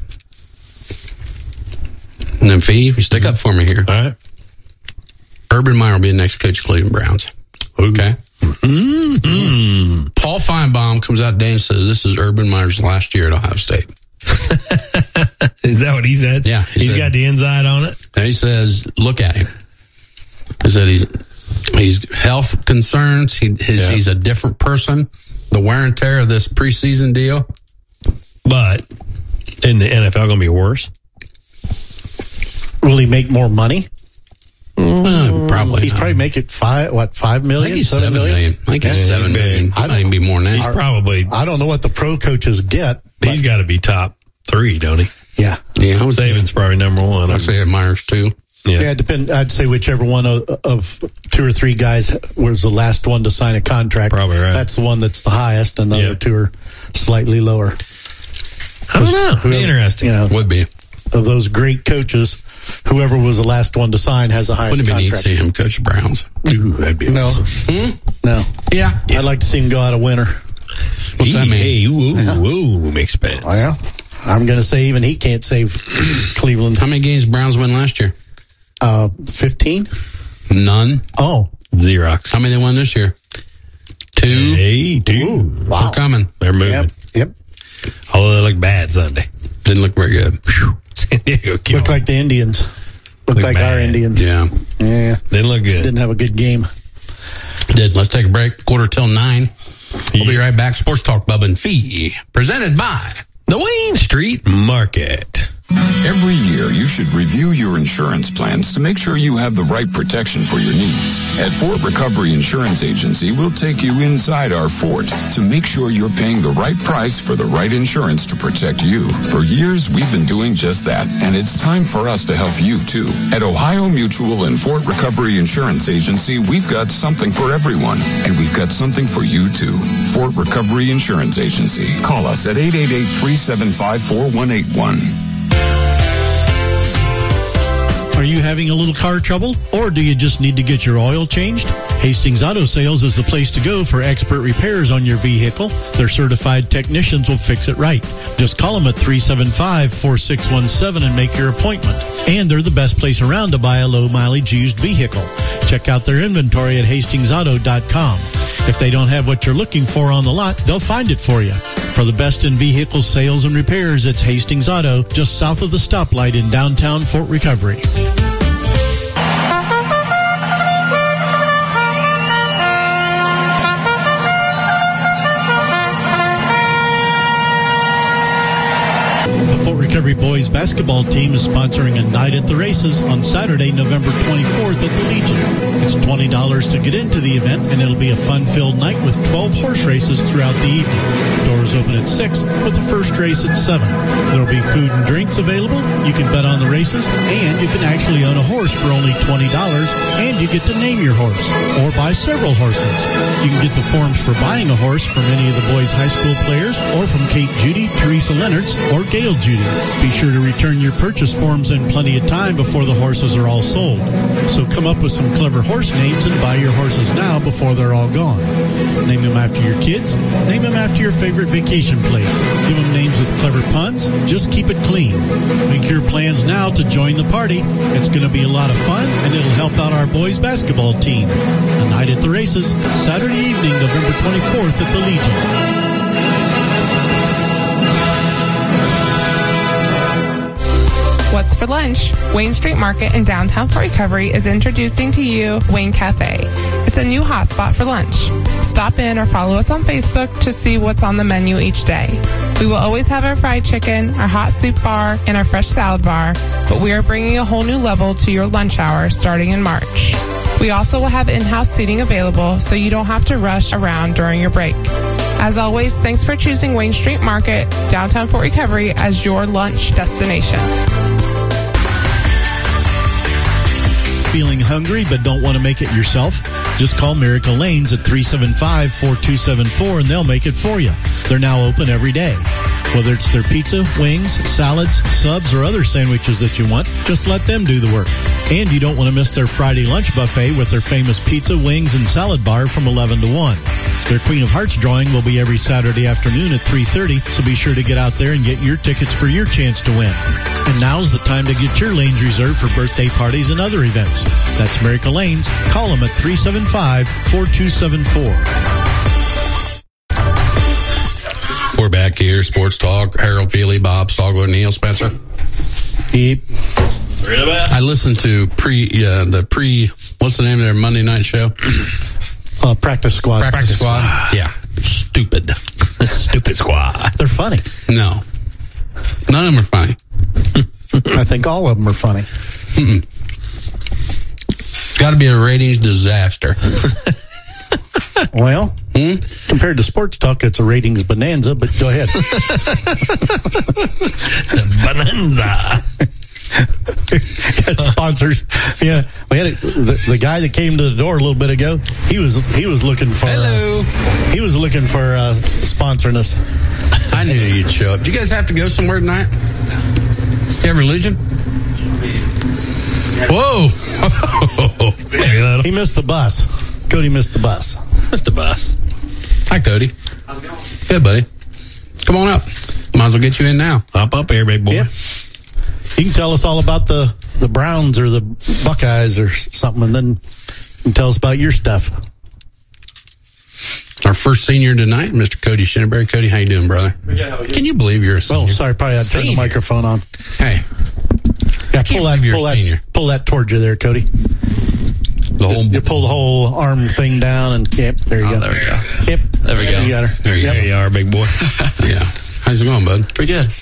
and then Fee, you stick up for me here. All right. Urban Meyer will be the next coach of Cleveland Browns. Okay. Mm-hmm. Paul Feinbaum comes out today and says this is Urban Meyer's last year at Ohio State. Is that what he said? Yeah, he He's said- got the inside on it. And he says, look at him. He said he's he's health concerns. He his, Yeah. he's a different person. The wear and tear of this preseason deal. But in the N F L going to be worse? will he make more money? Uh, probably. He's not. probably making five, what, five I million, think he's seven seven million? million. I think he's Yeah, seven he's million. big. He might even be more than He's that. probably, I don't know what the pro coaches get. But he's got to be top three, don't he? yeah. Yeah, I would say, Saban's probably number one. I'd say Myers too. Yeah. Yeah, it depend. I'd say whichever one of, of two or three guys was the last one to sign a contract. Probably right. That's the one that's the highest, and the Yeah. other two are slightly lower. I don't know. Whoever- Interesting. You know, Would be. of those great coaches, whoever was the last one to sign has the highest Wouldn't it be neat to contract. see him coach the Browns? Ooh, that'd be No, awesome. no. Yeah. I'd like to see him go out a winner. What's that mean? Hey, ooh, ooh, ooh, makes sense. Oh, yeah. I'm going to say even he can't save Cleveland. How many games Browns win last year? Uh, fifteen? None. Oh, Xerox. How many they won this year? Two. Hey, dude. wow. They're coming. They're moving. Yep, yep. Although they look bad Sunday. Didn't look very good. San Diego killed Look them. like the Indians. Look Look like our bad. Indians. Yeah. Yeah. Didn't look good. Didn't have a good game. Did. Let's take a break. Quarter till nine. We'll be right back. Sports Talk, Bub and Fee. Presented by The Wayne Street Market. Every year, you should review your insurance plans to make sure you have the right protection for your needs. At Fort Recovery Insurance Agency, we'll take you inside our fort to make sure you're paying the right price for the right insurance to protect you. For years, we've been doing just that, and it's time for us to help you, too. At Ohio Mutual and Fort Recovery Insurance Agency, we've got something for everyone, and we've got something for you, too. Fort Recovery Insurance Agency. Call us at eight eight eight, three seven five, four one eight one. Are you having a little car trouble, or do you just need to get your oil changed? Hastings Auto Sales is the place to go for expert repairs on your vehicle. Their certified technicians will fix it right. Just call them at three seven five, four six one seven and make your appointment. And they're the best place around to buy a low-mileage used vehicle. Check out their inventory at hastings auto dot com. If they don't have what you're looking for on the lot, they'll find it for you. For the best in vehicle sales and repairs, it's Hastings Auto, just south of the stoplight in downtown Fort Recovery. The Fort Recovery Boys basketball team is sponsoring a night at the races on Saturday, November twenty-fourth at the Legion. It's twenty dollars to get into the event, and it'll be a fun-filled night with twelve horse races throughout the evening. Doors open at six, with the first race at seven. There'll be food and drinks available. You can bet on the races, and you can actually own a horse for only twenty dollars, and you get to name your horse, or buy several horses. You can get the forms for buying a horse from any of the boys' high school players, or from Kate Judy, Teresa Leonards, or Gail Judy. Be sure to return your purchase forms in plenty of time before the horses are all sold. So come up with some clever horse names and buy your horses now before they're all gone. Name them after your kids. Name them after your favorite vacation place. Give them names with clever puns. Just keep it clean. Make your plans now to join the party. It's going to be a lot of fun, and it'll help out our boys' basketball team. A night at the races, Saturday evening, November twenty-fourth at the Legion. What's for lunch? Wayne Street Market in downtown Fort Recovery is introducing to you Wayne Cafe. It's a new hotspot for lunch. Stop in or follow us on Facebook to see what's on the menu each day. We will always have our fried chicken, our hot soup bar, and our fresh salad bar, but we are bringing a whole new level to your lunch hour starting in March. We also will have in-house seating available so you don't have to rush around during your break. As always, thanks for choosing Wayne Street Market, downtown Fort Recovery, as your lunch destination. Feeling hungry but don't want to make it yourself? Just call Miracle Lanes at three seven five, four two seven four and they'll make it for you. They're now open every day. Whether it's their pizza, wings, salads, subs, or other sandwiches that you want, just let them do the work. And you don't want to miss their Friday lunch buffet with their famous pizza, wings, and salad bar from eleven to one. Their Queen of Hearts drawing will be every Saturday afternoon at three thirty, so be sure to get out there and get your tickets for your chance to win. And now's the time to get your lanes reserved for birthday parties and other events. That's Miracle Lanes. Call them at three seven five, four two seven four. We're back here, Sports Talk. Harold Feely, Bob Stogler, Neil Spencer. Yep. I listened to pre uh, the pre. What's the name of their Monday night show? Uh, Practice Squad. Practice Squad. Yeah, stupid, stupid squad. They're funny. No, none of them are funny. I think all of them are funny. Got to be a ratings disaster. Well, hmm? compared to Sports Talk, it's a ratings bonanza, but go ahead. Bonanza. Sponsors. Yeah. We had a, the, the guy that came to the door a little bit ago, he was he was looking for Hello. Uh, he was looking for uh, sponsoring us. I knew you'd show up. Do you guys have to go somewhere tonight? You have religion? Whoa. He missed the bus. Cody missed the bus. Missed the bus. Hi, Cody. How's it going? Good, buddy. Come on up. Might as well get you in now. Hop up here, big boy. Yeah. You can tell us all about the, the Browns or the Buckeyes or something, and then you can tell us about your stuff. Our first senior tonight, Mister Cody Shinneberry. Cody, how you doing, brother? Can you believe you're a senior? Oh, sorry, probably I turned the microphone on. Hey. Yeah, pull that, you're pull a that, senior. pull that towards you there, Cody. The whole, you pull the whole arm thing down and yep, there you Oh, go. there we go. Yep. There we go. You got her. There you, Yep. There you are, big boy. Yeah. How's it going, bud? Pretty good.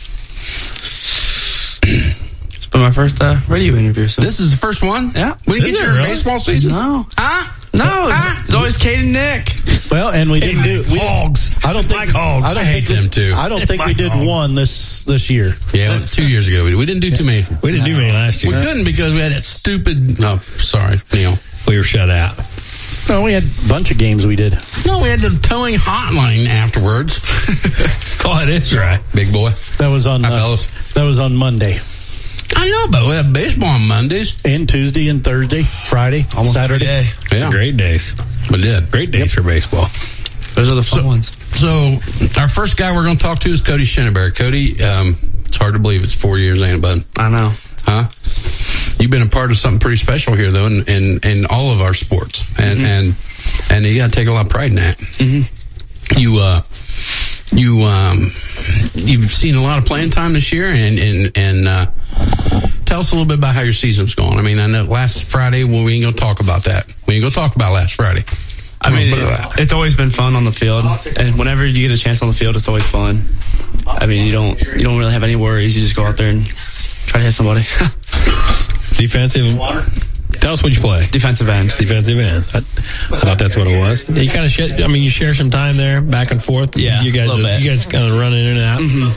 It's been my first uh, radio interview. So. This is the first one? Yeah. We didn't Is get it your really? baseball season? No. Huh? No. Ah. It's always Kate and Nick. Well, and we didn't do we, Hogs. I don't think Like hogs. I don't I hate think them too. I don't think we Like did hogs. one this this year. Yeah, well, two years ago. We, we didn't do too many. We didn't do many last We year. couldn't because we had that stupid... No, sorry, Neil. We were shut out. No, we had a bunch of games we did. No, we had the towing hotline afterwards. Oh, it is right. Big boy. That was on Hi, uh, fellas. that was on Monday I know, but we have baseball on Mondays. and Tuesday and Thursday, Friday, Almost Saturday. every day. Those are great days. We did. Great days for baseball. Those are the fun So- ones. So, our first guy we're going to talk to is Cody Shinneberry. Cody, um, it's hard to believe it's four years, ain't it, bud? I know. Huh? You've been a part of something pretty special here, though, in, in, in all of our sports. And, and, and you got to take a lot of pride in that. Mm-hmm. You, uh, you, um, you've seen a lot of playing time this year, and, and, and, uh, tell us a little bit about how your season's going. I mean, I know last Friday, well, we ain't going to talk about that. We ain't going to talk about last Friday. I mean, it, it's always been fun on the field, and whenever you get a chance on the field, it's always fun. I mean, you don't you don't really have any worries. You just go out there and try to hit somebody. Defensive. Tell us what you play. Defensive end. Defensive end. I, I thought that's what it was. You kind of, sh- I mean, you share some time there, back and forth. Yeah, you guys, a little bit. you guys kind of run in and out. Mm-hmm.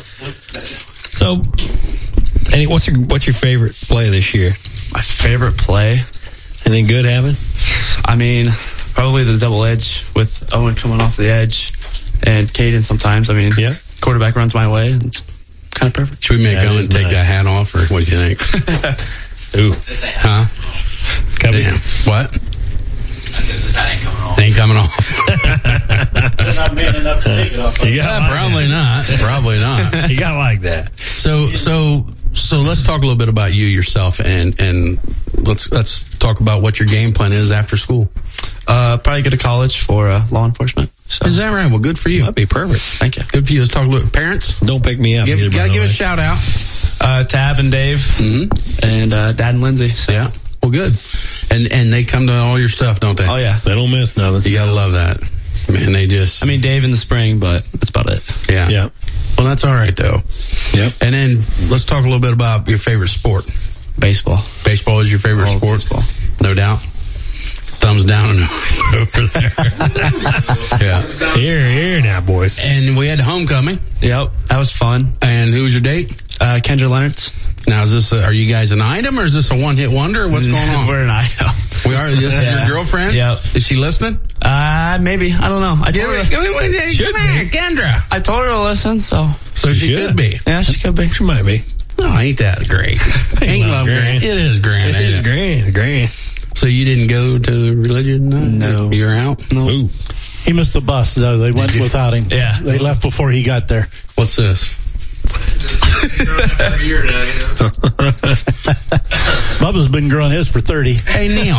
So, any what's your what's your favorite play this year? My favorite play. Anything good happen? I mean, probably the double edge with Owen coming off the edge and Caden sometimes. I mean, Yeah. quarterback runs my way. It's kind of perfect. Should we make That Owen is take nice. that hat off, or what do you think? Ooh, Huh? come Damn. in. What? I said, this hat ain't coming off. Ain't coming off. They're not man enough to take it off. You got Yeah, probably not. Probably not. You got like that. So, so, so let's talk a little bit about you yourself, and and let's let's talk about what your game plan is after school. Uh, probably go to college for uh, law enforcement. So. Is that right? Well, good for you. That'd be perfect. Thank you. Good for you. Let's talk a little. Parents, Don't pick me up. give, either, by gotta the give a way. shout out. Uh, Tab and Dave, Mm-hmm. and uh, Dad and Lindsay. So. Yeah. Well, good. And and they come to all your stuff, don't they? Oh yeah. They don't miss nothing. You gotta love that. Man, they just. I mean, Dave in the spring, but that's about it. yeah. Yeah. Well, that's all right though. Yep. And then let's talk a little bit about your favorite sport. Baseball. Baseball is your favorite All sport, baseball. no doubt. Thumbs down and over there. Yeah. Here, here now, boys. And we had homecoming. Yep, that was fun. And who was your date? Uh, Kendra Leonard's. Now, is this a, are you guys an item or is this a one-hit wonder? What's going on? We're an item. We are. This is your girlfriend? Yep. Is she listening? Uh, maybe. I don't know. I told her. Come here, Kendra. I told her to listen, so. So she, she could be. Yeah, she could be. She might be. Oh, ain't that great? Ain't love grand. It is grand. It is grand. Grand. So you didn't go to religion? No. No. You're out? No. Ooh. He missed the bus, though. They went without him. Yeah. They left before he got there. What's this? Every year now, you know. Bubba's been growing his for thirty. Hey, Neil.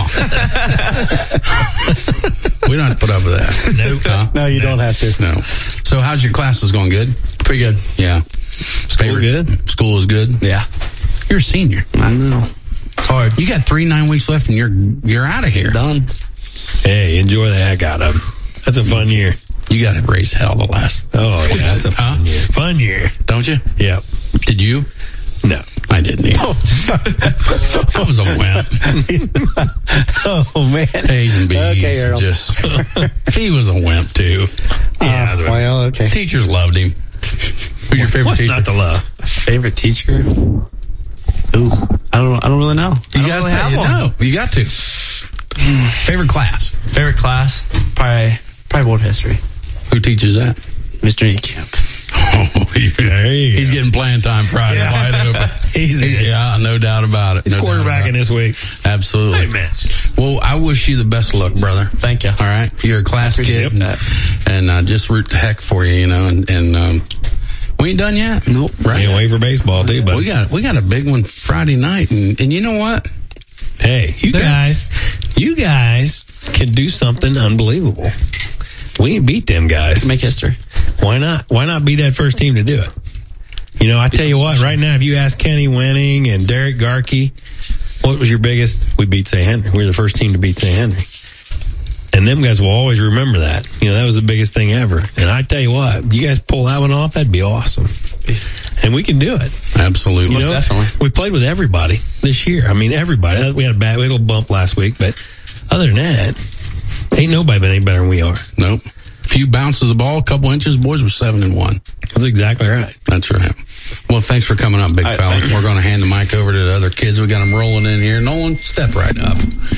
We don't have to put up with that. Nope. Huh? No, you don't have to. No. So how's your classes going? Good? Pretty good. Yeah. School Favorite? good? School is good? Yeah. You're a senior. I know. It's hard. You got three nine weeks left and you're you're out of here. Done. Hey, enjoy the heck out of it. That's a fun year. You got to raise hell the last. Oh, yeah, that's a fun Huh? year. Fun year. Don't you? Yep. Did you? No. I didn't either. I was a wimp. Oh, man. A's and B's. Okay, Earl. Just, he was a wimp, too. Yeah, uh, well, okay. Teachers loved him. Who's your favorite What's teacher? not to love? Favorite teacher? Ooh, I don't. I don't really know. You I don't got really to have say, one. no, you got to. Favorite class? Favorite class? Probably, probably world history. Who teaches that? Mister Ekamp. Oh, There you he's go. getting playing time Friday Yeah. wide open. He's He- yeah, no doubt about it. He's no doubt about quarterbacking it. this week. Absolutely. Hey, man. Well, I wish you the best of luck, brother. Thank you. All right, you're a class Appreciate kid, that. and uh, just root the heck for you, you know. And, and um, we ain't done yet. Nope. Right. Can't wait for baseball, too, but We got we got a big one Friday night, and, and you know what? hey, you There- guys, you guys can do something unbelievable. We ain't beat them guys. Make history. Why not? Why not be that first team to do it? You know, I tell you what, right now, if you ask Kenny Wenning and Derek Garkey, what was your biggest? We beat Saint Henry. We were the first team to beat Saint Henry. And them guys will always remember that. You know, that was the biggest thing ever. And I tell you what, you guys pull that one off, that'd be awesome. And we can do it. Absolutely. You know, definitely. We played with everybody this year. I mean, everybody. We had a bad, we had a little bump last week, but other than that, ain't nobody been any better than we are. Nope. Few bounces of the ball, a couple inches. Boys were seven and one. That's exactly right. That's right. Well, thanks for coming up, big All right, fella. thank you. We're going to hand the mic over to the other kids. We got them rolling in here. Nolan, step right up.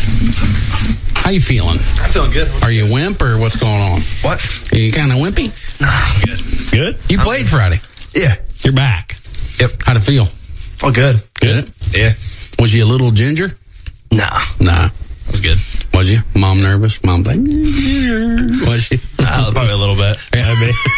How you feeling? I'm feeling good. Are you a wimp or what's going on? What? Are you kind of wimpy? Good. Good? You played Friday. Yeah. You're back. Yep. How'd it feel? All good. Good. Yeah. Was you a little ginger? Nah. Nah. That was good. Was you? Mom nervous? Mom like, was she? Uh, probably a little bit. Yeah.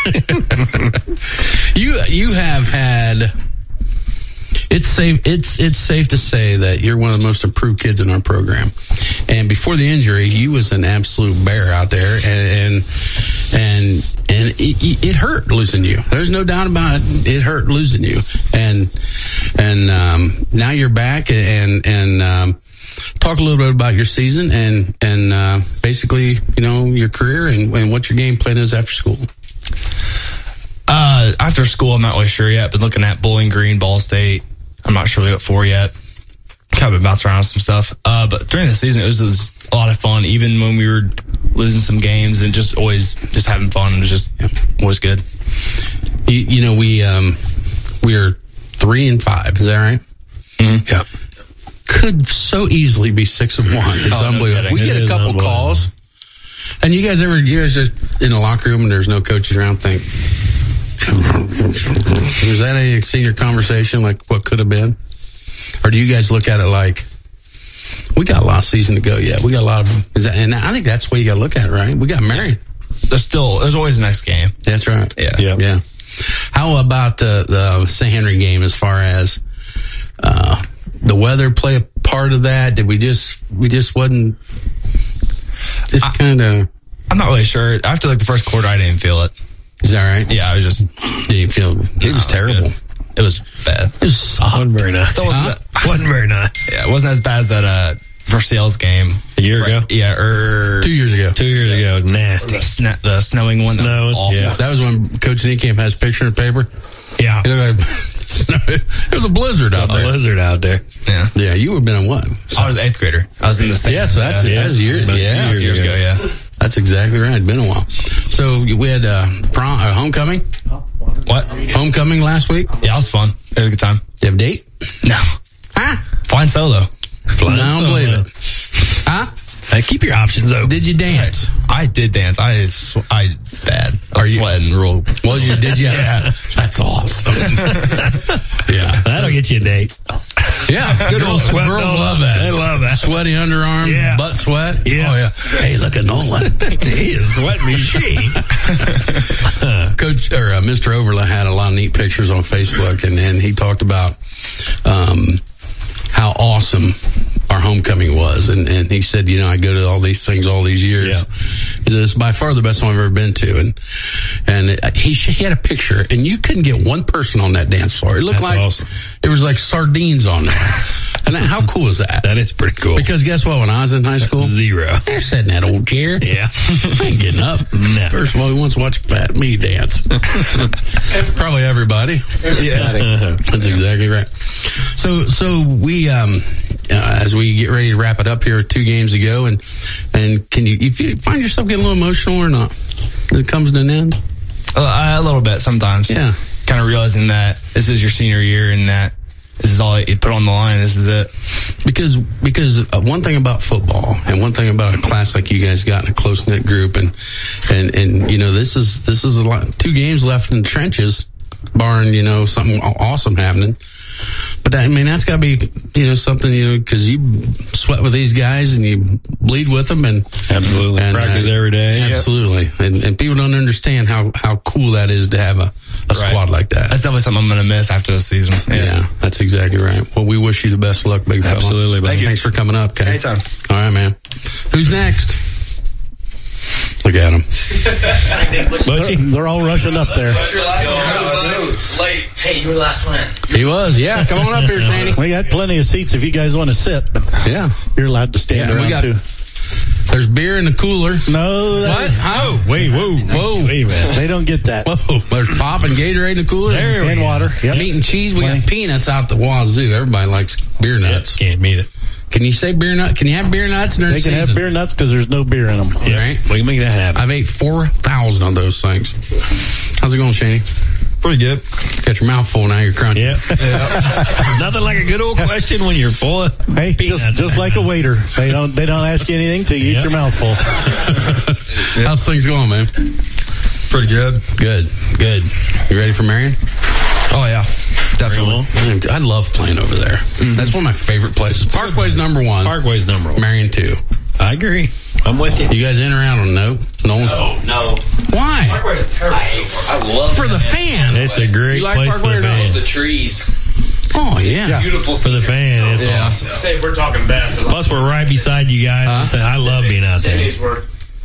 you you have had. It's safe. It's it's safe to say that you're one of the most improved kids in our program. And before the injury, you was an absolute bear out there, and and and, and it, it hurt losing you. There's no doubt about it. It hurt losing you, and and um, now you're back, and and. Um, Talk a little bit about your season and and uh, basically, you know, your career and, and what your game plan is after school. Uh, after school, I'm not really sure yet. Been looking at Bowling Green, Ball State. I'm not sure really what for yet. Kind of been bouncing around with some stuff. Uh, but during the season, it was, it was a lot of fun. Even when we were losing some games and just always just having fun. It was just yeah. always good. You, you know, we um, we're three and five. Is that right? Mm-hmm. Yeah. Could so easily be six and one. It's oh, unbelievable. No we it get a couple calls, and you guys ever, you guys just in the locker room and there's no coaches around, think, was that a senior conversation like what could have been? Or do you guys look at it like, we got a lot of season to go yet? We got a lot of, is that, and I think that's the way you got to look at it, right? We got married. There's still, there's always the next game. That's right. Yeah. Yeah. yeah. How about the, the Saint Henry game as far as, uh, the weather play a part of that? Did we just we just wasn't just kind of? I'm not really sure. After like the first quarter, I didn't feel it. Is that right? Yeah, I was just didn't feel it. No, was it terrible. Was it was bad. It was soft. Wasn't very nice. That wasn't, Huh? wasn't very nice. Yeah, it wasn't as bad as that uh Versailles game a year right, ago. Yeah, or two years ago. Two years ago, nasty. The, sna- the snowing one. Snowing. Awful. Yeah. That was when Coach Niekamp has picture and paper. Yeah. You know, like, It was a blizzard out there. A blizzard out there. Yeah. Yeah, you would have been in what? I was an eighth grader. I was in the state. Yeah, so that's, Yeah. that's years, About yeah. years, years ago, yeah. That's exactly right. It's been a while. So we had uh, prom, uh, homecoming? What? Homecoming last week? Yeah, it was fun. We had a good time. You have a date? No. Huh? Flying solo. No, I don't believe it. Huh? Hey, keep your options open. Did you dance? I did dance. I, sw- I, bad. I was sweating real. Was you? Did you? Yeah. That's awesome. Yeah. That'll get you a date. Yeah. Good old sweat. Girls love that. They love that. Sweaty underarms, Yeah. butt sweat. Yeah. Oh, yeah. Hey, look at Nolan. He is a sweat machine. Coach or uh, Mister Overland had a lot of neat pictures on Facebook, and, and he talked about um, how awesome our homecoming was, and, and he said, you know, I go to all these things all these years. Yeah. He said, it's by far the best one I've ever been to, and and it, he, he had a picture, and you couldn't get one person on that dance floor. It looked That's like awesome. it was like sardines on there. And how cool is that? That is pretty cool. Because guess what? When I was in high school, Zero. I sat in that old chair. Yeah. I ain't getting up. No. First of all, he wants to watch Fat Me dance. Probably everybody. Yeah. That's exactly right. So, so we, um, uh, as we get ready to wrap it up here, two games to go, and and can you, if you find yourself getting a little emotional or not, as it comes to an end? Uh, a little bit sometimes. Yeah. Kind of realizing that this is your senior year and that this is all you put on the line. This is it. Because because uh, one thing about football and one thing about a class like you guys got in a close knit group, and and and you know this is this is a lot, two games left in the trenches, barring you know something awesome happening. But that, I mean that's got to be you know something you know because you sweat with these guys and you bleed with them and Absolutely. and, Practice uh, every day. Absolutely, and, and people don't understand how how cool that is to have a, a Right. squad like that. That's definitely something I'm going to miss after the season. Yeah. Yeah. That's exactly right. Well, we wish you the best of luck, big fella. Absolutely, buddy. Thanks for coming up, okay? Anytime. All right, man. Who's next? Look at him. Butchie? They're all rushing up there. Late. Hey, you were the last one in. He was, yeah. Come on up here, Shanny. We got plenty of seats if you guys want to sit, but Yeah. you're allowed to stand Yeah, we around got- too. There's beer in the cooler. No, that- What? How? Oh, wait, whoa. Whoa. Wait a minute. they don't get that. Whoa. There's pop and Gatorade in the cooler. There we And go. water. Yep. Meat and cheese. We Plenty. got peanuts out the wazoo. Everybody likes beer nuts. Can't meet it. Can you say beer nut? Can you have beer nuts during They can season? have beer nuts because there's no beer in them. Yeah. Right. We can make that happen. I've ate four thousand of those things. How's it going, Shanny? Pretty good. Got your mouth full now. You're crunching. Yeah. Nothing like a good old question when you're full of Hey, peanuts. just, just like a waiter, they don't they don't ask you anything till you Yeah. eat your mouth full. How's things going, man? Pretty good. Good, good. You ready for Marion? Oh, yeah. Definitely. Man, I love playing over there. That's one of my favorite places. Parkway's number one. Parkway's number one. Marion two. I agree. I'm with you. You guys in or out on no? No. No, no. Why? Parkway's a terrible. I hate Parkway. I love For the fan. It's a great You like place Parkway for or the not? fan. The trees. Oh yeah. Beautiful For the fan, it's Yeah. awesome. Say if we're talking best. Plus, we're right beside you guys. I love being out there. Cities were.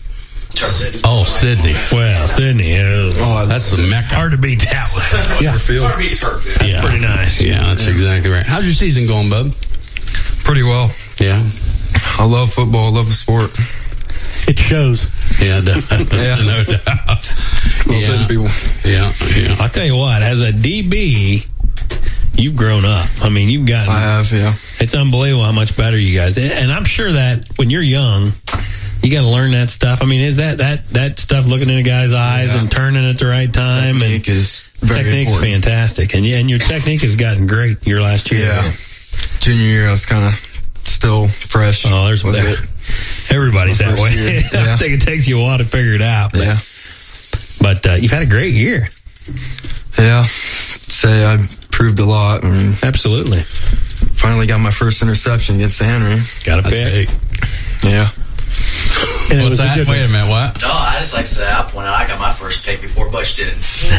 Oh, Sydney. Well, Sydney, yeah, Oh, that's the mecca. hard to beat that one. Yeah. Our beats hurt. Yeah. Pretty nice. Yeah, that's exactly right. How's your season going, bub? Pretty well. Yeah. I love football. I love the sport. It shows. Yeah, definitely. Yeah. No doubt. Love Yeah. hitting people. Yeah, yeah. I'll tell you what, as a D B, you've grown up. I mean, you've gotten. I have, yeah. It's unbelievable how much better you guys. And I'm sure that when you're young, you got to learn that stuff. I mean, is that that that stuff looking in a guy's eyes Yeah. and turning at the right time? Technique and is very technique's important. fantastic, and yeah, and your technique has gotten great your last year. Yeah. Junior year, I was kind of still fresh. Oh, there's with there. it. Everybody's My that first way. year. I Yeah. think it takes you a while to figure it out. But, Yeah. but uh, you've had a great year. Yeah. Say I proved a lot. I mean, Absolutely. finally got my first interception against Henry. Got a pick. Yeah. And it What's was a that? good Wait a one. minute, what? No, I just like to say I pointed out I got my first pick before Butch did.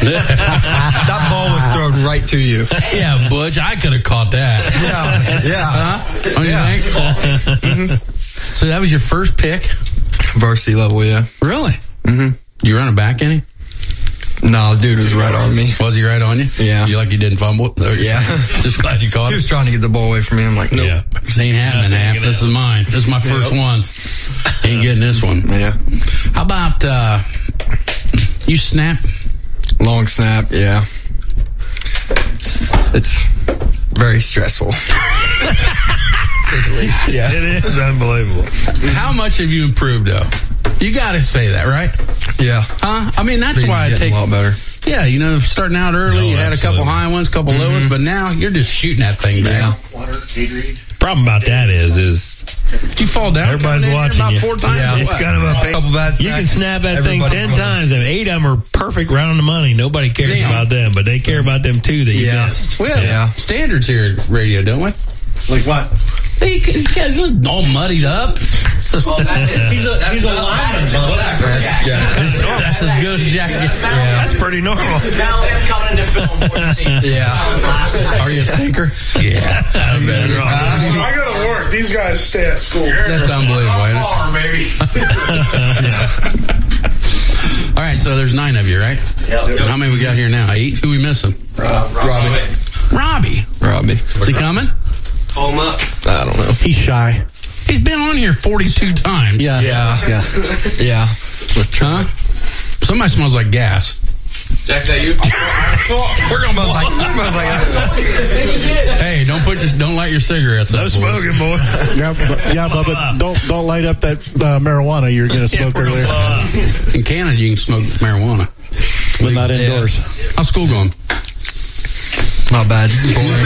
That ball was thrown right to you. Yeah, Butch, I could have caught that. Yeah. Yeah. Huh? Oh, you Yeah. think? So that was your first pick? Varsity level, yeah. Really? Mm-hmm. Did you run it back any? No, the dude was right on me. Was he right on you? Yeah. Did you like you didn't fumble? Or- Yeah. Just glad you caught He it. was trying to get the ball away from me. I'm like, nope. Yeah. This ain't happening, Not Hap. taking This it. is mine. This is my first Yep. one. Ain't getting this one. Yeah. How about uh you snap? Long snap, yeah. it's very stressful. Say the least, yeah. It is unbelievable. How much have you improved, though? You got to say that, right? Yeah. Huh? I mean, that's Been why I getting take a lot better. Yeah, you know, starting out early, No, you had absolutely. a couple high ones, couple low ones, but now you're just shooting that thing back. Problem about that is, is Did you fall down? everybody's coming in here watching about you. four times? Yeah. or It's what? kind of a Couple bad You can snacks. snap that thing Everybody's ten gonna- times, and eight of them are perfect right on the money. Nobody cares Damn. about them, but they care about them too that you Yeah. missed. We have Yeah. standards here at radio, don't we? Like what? They get all muddied up. Well, that is, He's a- that's he's a not- lineman, that's Bubba. not for Jack. That's as good as Jack gets. That's pretty normal. Now him coming into film for the scene. Yeah. Are you a thinker? Yeah. I bet. I go to work. These guys stay at school. That's unbelievable, ain't it? Farm, baby. All right, so there's nine of you, right? Yep. How many we got here now? Eight? Who we missing? Uh, Robbie. Robbie. Robbie. Is he coming? Home up. I don't know. He's shy. He's been on here forty-two times. Yeah. Yeah. Yeah. Yeah. Huh? Somebody smells like gas. Jack, is that you? We're going to both like, both like Hey, don't put this, don't light your cigarettes No up. boys. smoking, boy. Yeah, but, yeah, Bubba, don't don't light up that uh, marijuana you were going to smoke earlier. In Canada, you can smoke marijuana, But not indoors. How's school going? Not bad. Boring.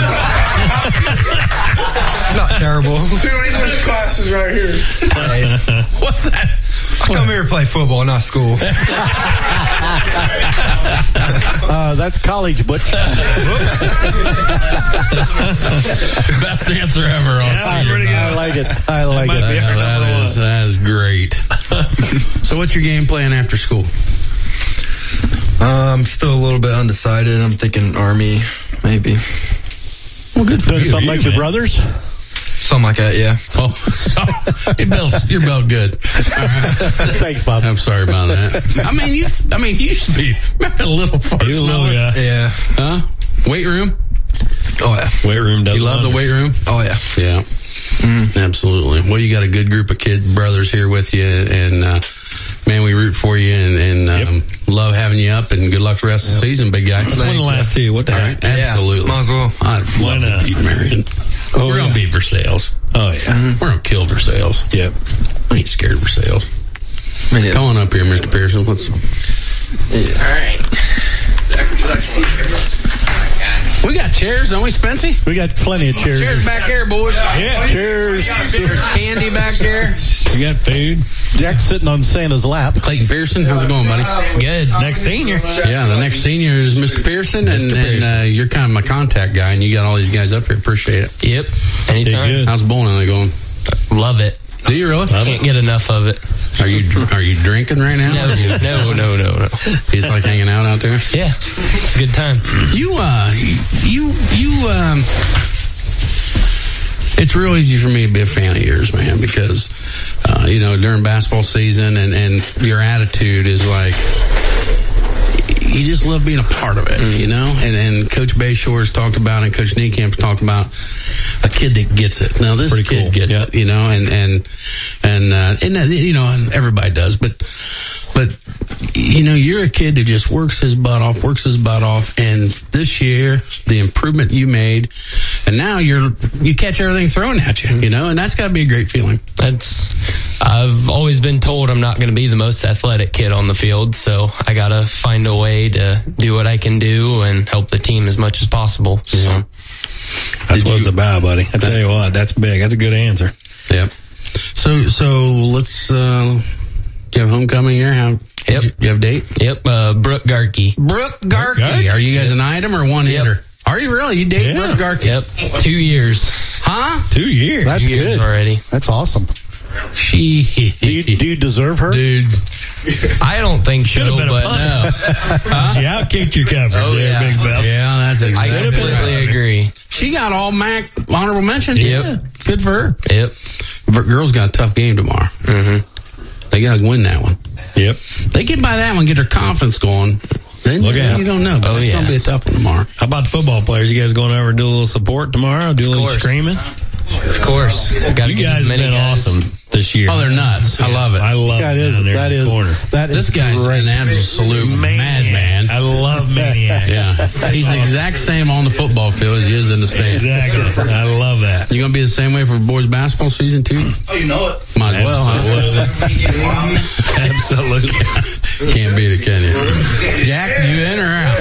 Not terrible. Two English classes right here. Hey, What's that? I come here to play football, not school. Uh, that's college, Butch. Best answer ever on Yeah, senior pretty good. I like it. I like might it. be Yeah, our that number is that is great. So, what's your game plan after school? Uh, I'm still a little bit undecided. I'm thinking Army, maybe. Well, good for Doing you. something like your brothers? Something like that, yeah. Oh, you're built. You're built good. Thanks, Bob. I'm sorry about that. I mean, you. I mean, you used to be remember a little fart You little smeller? guy. Yeah. Huh? Weight room. Oh, yeah. Weight room does You love the weight room. Oh, yeah. Yeah. Absolutely. Well, you got a good group of kid brothers here with you, and uh, man, we root for you and, and um, love having you up. And good luck the rest of the season, big guy. Won the last two. What the All heck? right, absolutely. Might as well. I'd Why love not? to beat Marion. Oh, We're yeah. gonna beat Versailles. Oh yeah. We're gonna kill Versailles. Yep. I ain't scared of Versailles. I mean, Come on up here, Mister Pearson. Let's. All right. Jack, would you like to see? We got chairs, don't we, Spency? We got plenty of chairs. Chairs back here, boys. Yeah. Cheers. There's candy back there. We got food. Jack's sitting on Santa's lap. Clayton Pearson, how's it going, buddy? Good. Next senior. Yeah, the next senior is Mister Pearson, and, and uh, you're kind of my contact guy, and you got all these guys up here. Appreciate it. Yep. Anytime. good. How's bowling going? Love it. Do you really? Can't get enough of it. Are you dr- are you drinking right now? No, no, no, no, no. He's like hanging out out there. Yeah. Good time. You uh, you you um. It's real easy for me to be a fan of yours, man, because uh, you know during basketball season and and your attitude is like. You just love being a part of it, you know? And, and Coach Bayshore talked about it, and Coach Niecamp's talked about a kid that gets it. Now, this Pretty kid cool. gets Yeah. it, you know, and, and, and, uh, and, uh, you know, everybody does, but, but, you know, you're a kid that just works his butt off, works his butt off, and this year, the improvement you made, and now you're, you catch everything thrown at you, you know, and that's got to be a great feeling. That's. I've always been told I'm not going to be the most athletic kid on the field, so I got to find a way to do what I can do and help the team as much as possible. So. That's what it's about, buddy. I tell you what, that's big. That's a good answer. Yep. So, so let's, uh, do you have homecoming here? How, Yep. Do you have a date? Yep, uh, Brooke Garkey. Brooke Garkey. Garkey. Are you guys an item or one Yep. hitter? Are you really? You date Yeah. Brooke Garkey? Yep, two years. Huh? Two years. That's Two years good. already. That's awesome. She. Do you, do you deserve her? Dude. I don't think Should so, have been a but punt. no. She outkicked your coverage Oh, there, yeah. Big Bell. Yeah, that's I exactly completely right. agree. She got all M A C honorable mention. Yep. Yeah. Good for her. Yep. But girls got a tough game tomorrow. Mm-hmm. They got to win that one. Yep. They get by that one, get their confidence going. Then Look you, out. you don't know. But Oh, it's yeah. going to be a tough one tomorrow. How about the football players? You guys going over and do a little support tomorrow? Do a little course. screaming? Of course. Got to You get guys as have many been guys. awesome this year. Oh, they're nuts. I love it. I love That it is down there that in the is corner. that is This guy's great. an absolute Man. madman. I I love Maniac. Yeah. He's the exact same on the football field as he is in the stands. Exactly. I love that. You going to be the same way for boys basketball season two? Oh, you know it. Might as well, huh? Absolutely. Can't beat it, can you? Jack, you in or out?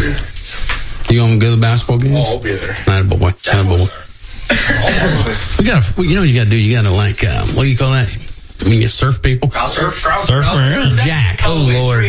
You going to go to the basketball games? Oh, I'll be there. Not a boy. Not a boy. We got to, you know what you got to do? You got to, like, um, what do you call that? I mean, you surf people? Surf, surf, Surf around. Jack. Oh, Lord.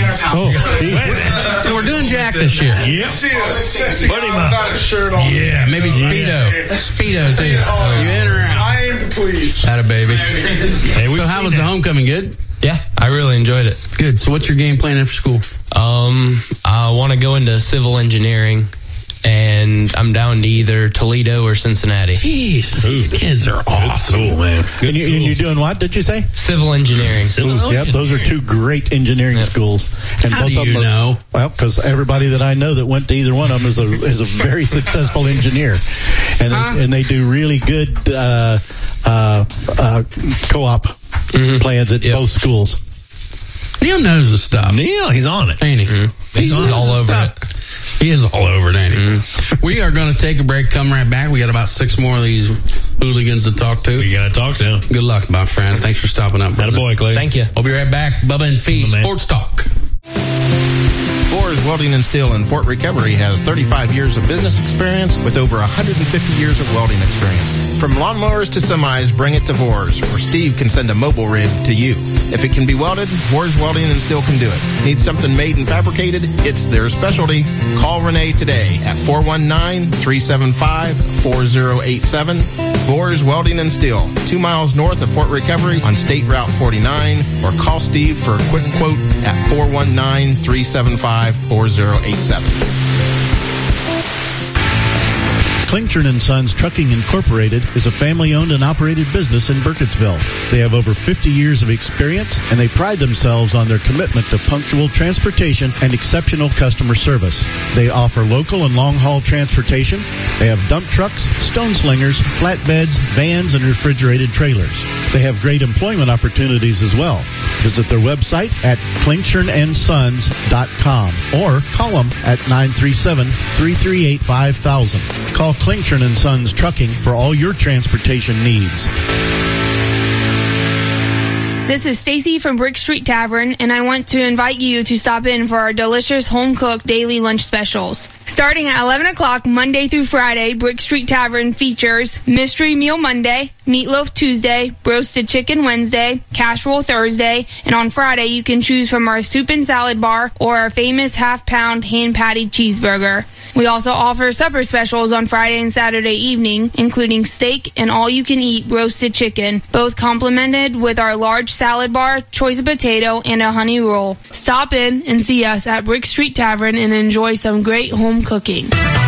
Oh, we're doing Jack this year. Yep. Put him up. Yeah, maybe Speedo. Speedo, too. You in or out? I am pleased. Had a baby. Hey, so how was the homecoming? Good? Yeah, I really enjoyed it. Good. So what's your game plan after school? Um, I want to go into civil engineering, and I'm down to either Toledo or Cincinnati. Jeez, these kids are awesome. Cool, man. Good And, you, and you're doing what, did you say? Civil engineering. Ooh, yep, those are two great engineering Yep. schools. And How both do of them you are, know? Well, because everybody that I know that went to either one of them is a is a very successful engineer, and Huh? they, and they do really good uh, uh, uh, co-op plans at Yep. both schools. Neil knows the stuff. Neil, he's on it. Ain't he? Mm-hmm. He's knows all the over stuff. He is all over it, ain't he? Mm-hmm. We are going to take a break, come right back. We got about six more of these hooligans to talk to. We got to talk to him. Good luck, my friend. Thanks for stopping up. Had a boy, Clay. Thank you. We'll be right back. Bubba and Fee, Bubba, man. Sports Talk. Boers Welding and Steel in Fort Recovery has thirty-five years of business experience with over one hundred fifty years of welding experience. From lawnmowers to semis, bring it to Voers, or Steve can send a mobile rig to you. If it can be welded, Voers Welding and Steel can do it. Need something made and fabricated? It's their specialty. Call Renee today at four one nine, three seven five, four zero eight seven. Voers Welding and Steel, two miles north of Fort Recovery on State Route forty-nine, or call Steve for a quick quote at four one nine, three seven five, four zero eight seven. Klingtron and Sons Trucking Incorporated is a family-owned and operated business in Burkittsville. They have over fifty years of experience, and they pride themselves on their commitment to punctual transportation and exceptional customer service. They offer local and long-haul transportation. They have dump trucks, stone slingers, flatbeds, vans, and refrigerated trailers. They have great employment opportunities as well. Visit their website at klingtron and sons dot com or call them at nine three seven, three three eight, five thousand. Call Klingtron and Sons Trucking for all your transportation needs. This is Stacy from Brick Street Tavern, and I want to invite you to stop in for our delicious home-cooked daily lunch specials. Starting at eleven o'clock Monday through Friday, Brick Street Tavern features Mystery Meal Monday, Meatloaf Tuesday, Roasted Chicken Wednesday, Casserole Thursday, and on Friday you can choose from our soup and salad bar or our famous half-pound hand-patted cheeseburger. We also offer supper specials on Friday and Saturday evening, including steak and all-you-can-eat roasted chicken, both complemented with our large salad bar, choice of potato, and a honey roll. Stop in and see us at Brick Street Tavern and enjoy some great home cooking.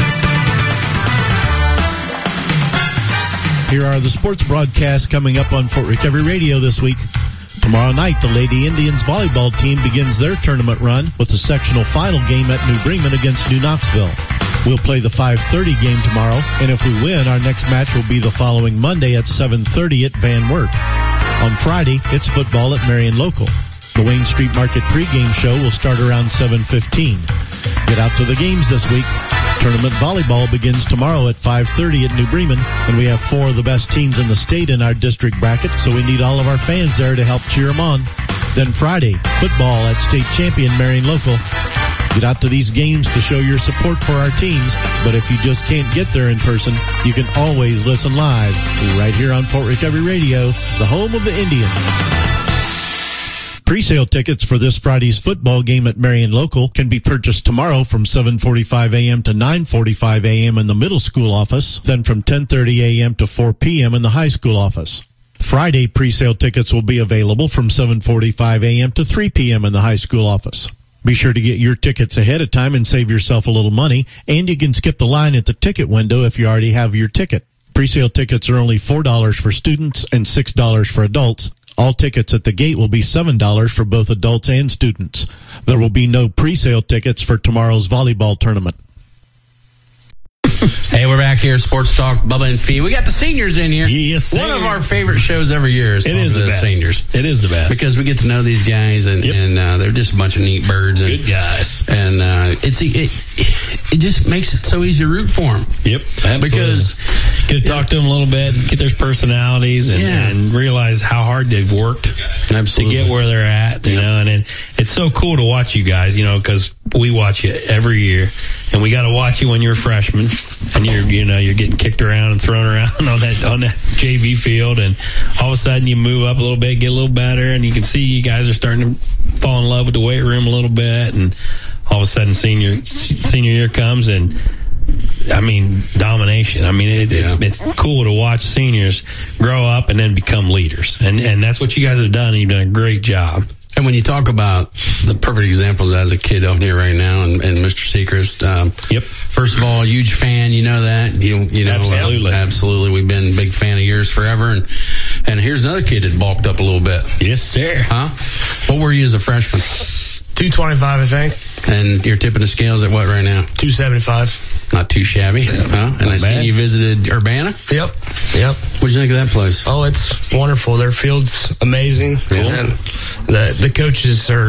Here are the sports broadcasts coming up on Fort Recovery Radio this week. Tomorrow night, the Lady Indians volleyball team begins their tournament run with the sectional final game at New Bremen against New Knoxville. We'll play the five thirty game tomorrow, and if we win, our next match will be the following Monday at seven thirty at Van Wert. On Friday, it's football at Marion Local. The Wayne Street Market pregame show will start around seven fifteen. Get out to the games this week. Tournament volleyball begins tomorrow at five thirty at New Bremen, and we have four of the best teams in the state in our district bracket, so we need all of our fans there to help cheer them on. Then Friday, football at state champion Marion Local. Get out to these games to show your support for our teams, but if you just can't get there in person, you can always listen live right here on Fort Recovery Radio, the home of the Indians. Pre-sale tickets for this Friday's football game at Marion Local can be purchased tomorrow from seven forty-five a.m. to nine forty-five a.m. in the middle school office, then from ten thirty a.m. to four p.m. in the high school office. Friday pre-sale tickets will be available from seven forty-five a.m. to three p.m. in the high school office. Be sure to get your tickets ahead of time and save yourself a little money, and you can skip the line at the ticket window if you already have your ticket. Pre-sale tickets are only four dollars for students and six dollars for adults. All tickets at the gate will be seven dollars for both adults and students. There will be no pre-sale tickets for tomorrow's volleyball tournament. Hey, we're back here, Sports Talk, Bubba and Fee. We got the seniors in here. Yes, One of our favorite shows every year is It talking is to the the best. seniors. It is the best. Because we get to know these guys, and, Yep. and uh, they're just a bunch of neat birds. And, Good guys. And uh, it's see, it it just makes it so easy to root for them. Yep, absolutely. Because get to talk to them a little bit, get their personalities, and, Yeah. and realize how hard they've worked Absolutely. to get where they're at. You know, and it, it's so cool to watch you guys. You know, because we watch you every year, and we got to watch you when you're a freshman, and you're you know you're getting kicked around and thrown around on that on that J V field, and all of a sudden you move up a little bit, get a little better, and you can see you guys are starting to fall in love with the weight room a little bit, and all of a sudden senior senior year comes, and I mean domination. I mean it, Yeah. it's, it's cool to watch seniors grow up and then become leaders, and and that's what you guys have done. And you've done a great job. And when you talk about the perfect examples as a kid out here right now, and, and Mister Sechrist, um, yep. First of all, huge fan. You know that. You you know Absolutely. uh, absolutely. We've been a big fan of yours forever. And and here's another kid that bulked up a little bit. Yes, sir. Huh? What were you as a freshman? two twenty-five, I think. And you're tipping the scales at what right now? two seventy-five. Not too shabby, huh? And I bad. see you visited Urbana. Yep. Yep. What'd you think of that place? Oh, it's wonderful. Their field's amazing. Cool. And the the coaches are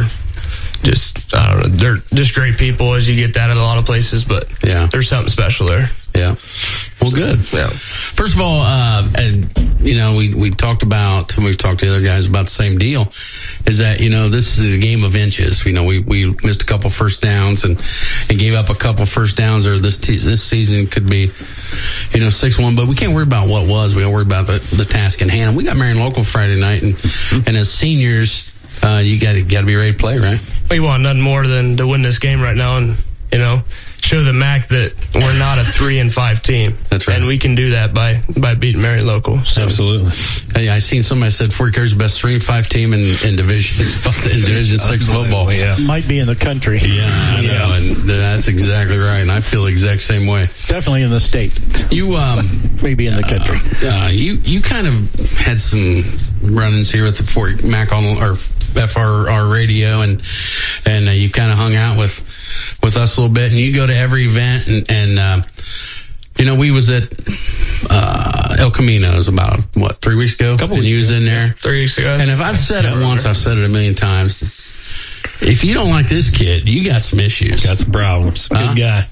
just, I don't know, they're just great people, as you get that at a lot of places, but Yeah. there's something special there. Yeah. Well, good. Yeah. First of all, uh, and you know, we, we talked about, and we've talked to the other guys about the same deal, is that, you know, this is a game of inches. You know, we, we missed a couple first downs and, and gave up a couple first downs, or this, te- this season could be, you know, six one, but we can't worry about what was. We don't worry about the, the task in hand. We got Marion Local Friday night, and, and as seniors, uh, you gotta, gotta be ready to play, right? We want nothing more than to win this game right now and, you know, show the M A C that we're not a three and five team. That's right. And we can do that by, by beating Marion Local. So. Absolutely. Hey, I seen somebody said Fort Carey's the best three and five team in, in division in Division Six football. Yeah. Might be in the country. Yeah, I know, and that's exactly right. And I feel the exact same way. Definitely in the state. You, um, maybe in the country. Uh, you, you kind of had some run-ins here with the Fort Mac on or F R R radio, and and uh, you kind of hung out with with us a little bit. And you go to every event, and, and uh, you know, we was at uh, El Camino's about what three weeks ago, Couple and weeks you was ago. in there. Three weeks ago. And if I've said it once, I've said it a million times. If you don't like this kid, you got some issues. Got some problems. Good Huh? guy.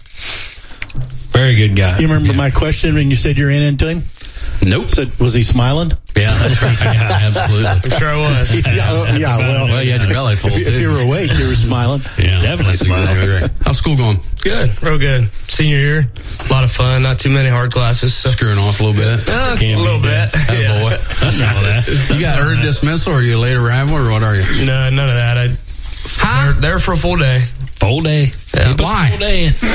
Very good guy. You remember my question when you said you ran into him? Nope. Said, was he smiling? Yeah, that's right. Yeah, absolutely. I'm sure I was. yeah, uh, yeah, well, Well, you had your belly full, if, you- too. if you were awake, you were smiling. Yeah, Definitely that's smiling. exactly right. How's school going? Good. Real good. Senior year. A lot of fun. Not too many hard classes. So. Screwing off a little bit. Uh, a Can't little beat bit. Atta Yeah. boy. All that. You got early dismissal, or are you a late arrival, or what are you? No, none of that. I, Huh? they're there for a full day. Full day. Yeah. He puts Why? Full day in.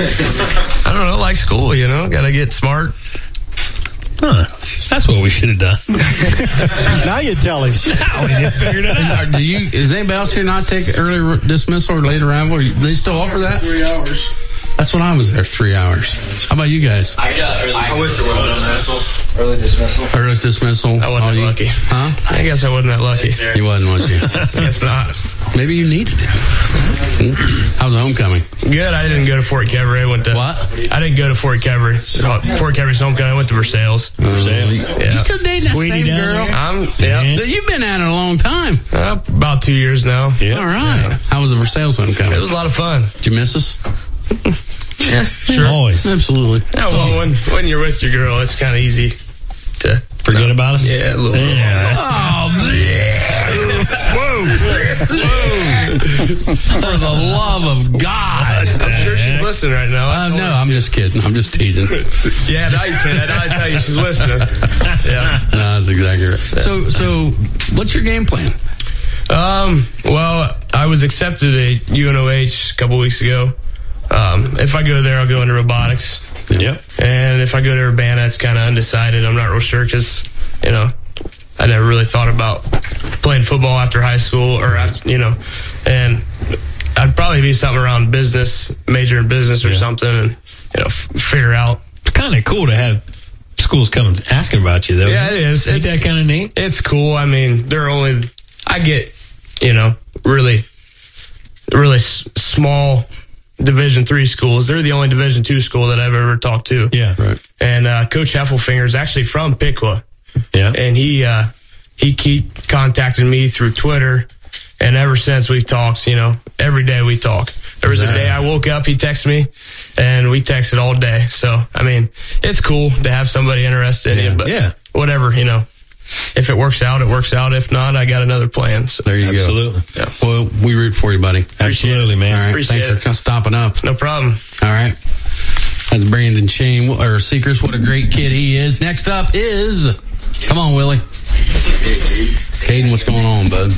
I don't know, like school, you know, got to get smart. Huh. That's what we should have done. Now you tell him. Now we just figured it out. Are- Do you? Is anybody else here not take early re- dismissal or late arrival? Or they still offer that? Three hours. That's when I was there, three hours. How about you guys? I got early I went through early dismissal. early dismissal. Early dismissal. I wasn't all that you- lucky. Huh? I guess I wasn't that lucky. You wasn't, was you? Guess not. Maybe you needed it. Hmm? How's the homecoming? Good. I didn't go to Fort Cavalry. I went to What? I didn't go to Fort Cavalry. Fort Cavalry's homecoming. I went to Versailles. Versailles. Yeah. You still dating that Sweetie same down girl? there? I'm yeah. Yeah. You've been at it a long time. Uh, about two years now. Yeah. All right. How was the Versailles homecoming? It was a lot of fun. Did you miss us? Yeah, sure. Always. Absolutely. Yeah, well, when when you're with your girl, it's kind of easy to Forget about us? Yeah, a little. Yeah. Oh, man. Whoa. Whoa. For the love of God. I'm sure she's listening right now. Uh, no, I'm just kidding. I'm just teasing. Yeah, now you say that. Now I tell you she's listening. Yeah. No, that's exactly right. So, so what's your game plan? Um. Well, I was accepted at U N O H a couple weeks ago. Um, if I go there, I'll go into robotics. Yep. And if I go to Urbana, it's kind of undecided. I'm not real sure because, you know, I never really thought about playing football after high school or, after, you know, and I'd probably be something around business, major in business or yeah. something, and, you know, f- figure out. It's kind of cool to have schools coming asking about you, though. Yeah, it is. Ain't that kind of neat? It's cool. I mean, they're only, I get, you know, really, really s- small Division three schools. They're the only Division two school that I've ever talked to. Yeah, right. And uh, Coach Heffelfinger is actually from Piqua. Yeah, and he uh, he keep contacting me through Twitter, and ever since we've talked, you know, every day we talk. There was a day I woke up, he texted me, and we texted all day. So, I mean, it's cool to have somebody interested in Yeah. it, but Yeah. whatever, you know. If it works out, it works out. If not, I got another plan. So. There you Absolutely. go. Well, we root for you, buddy. Absolutely, man. All right. Appreciate Thanks it. for stopping up. No problem. All right. That's Brandon Shane, or Seekers. What a great kid he is. Next up is, come on, Willie. Caden, what's going on, bud?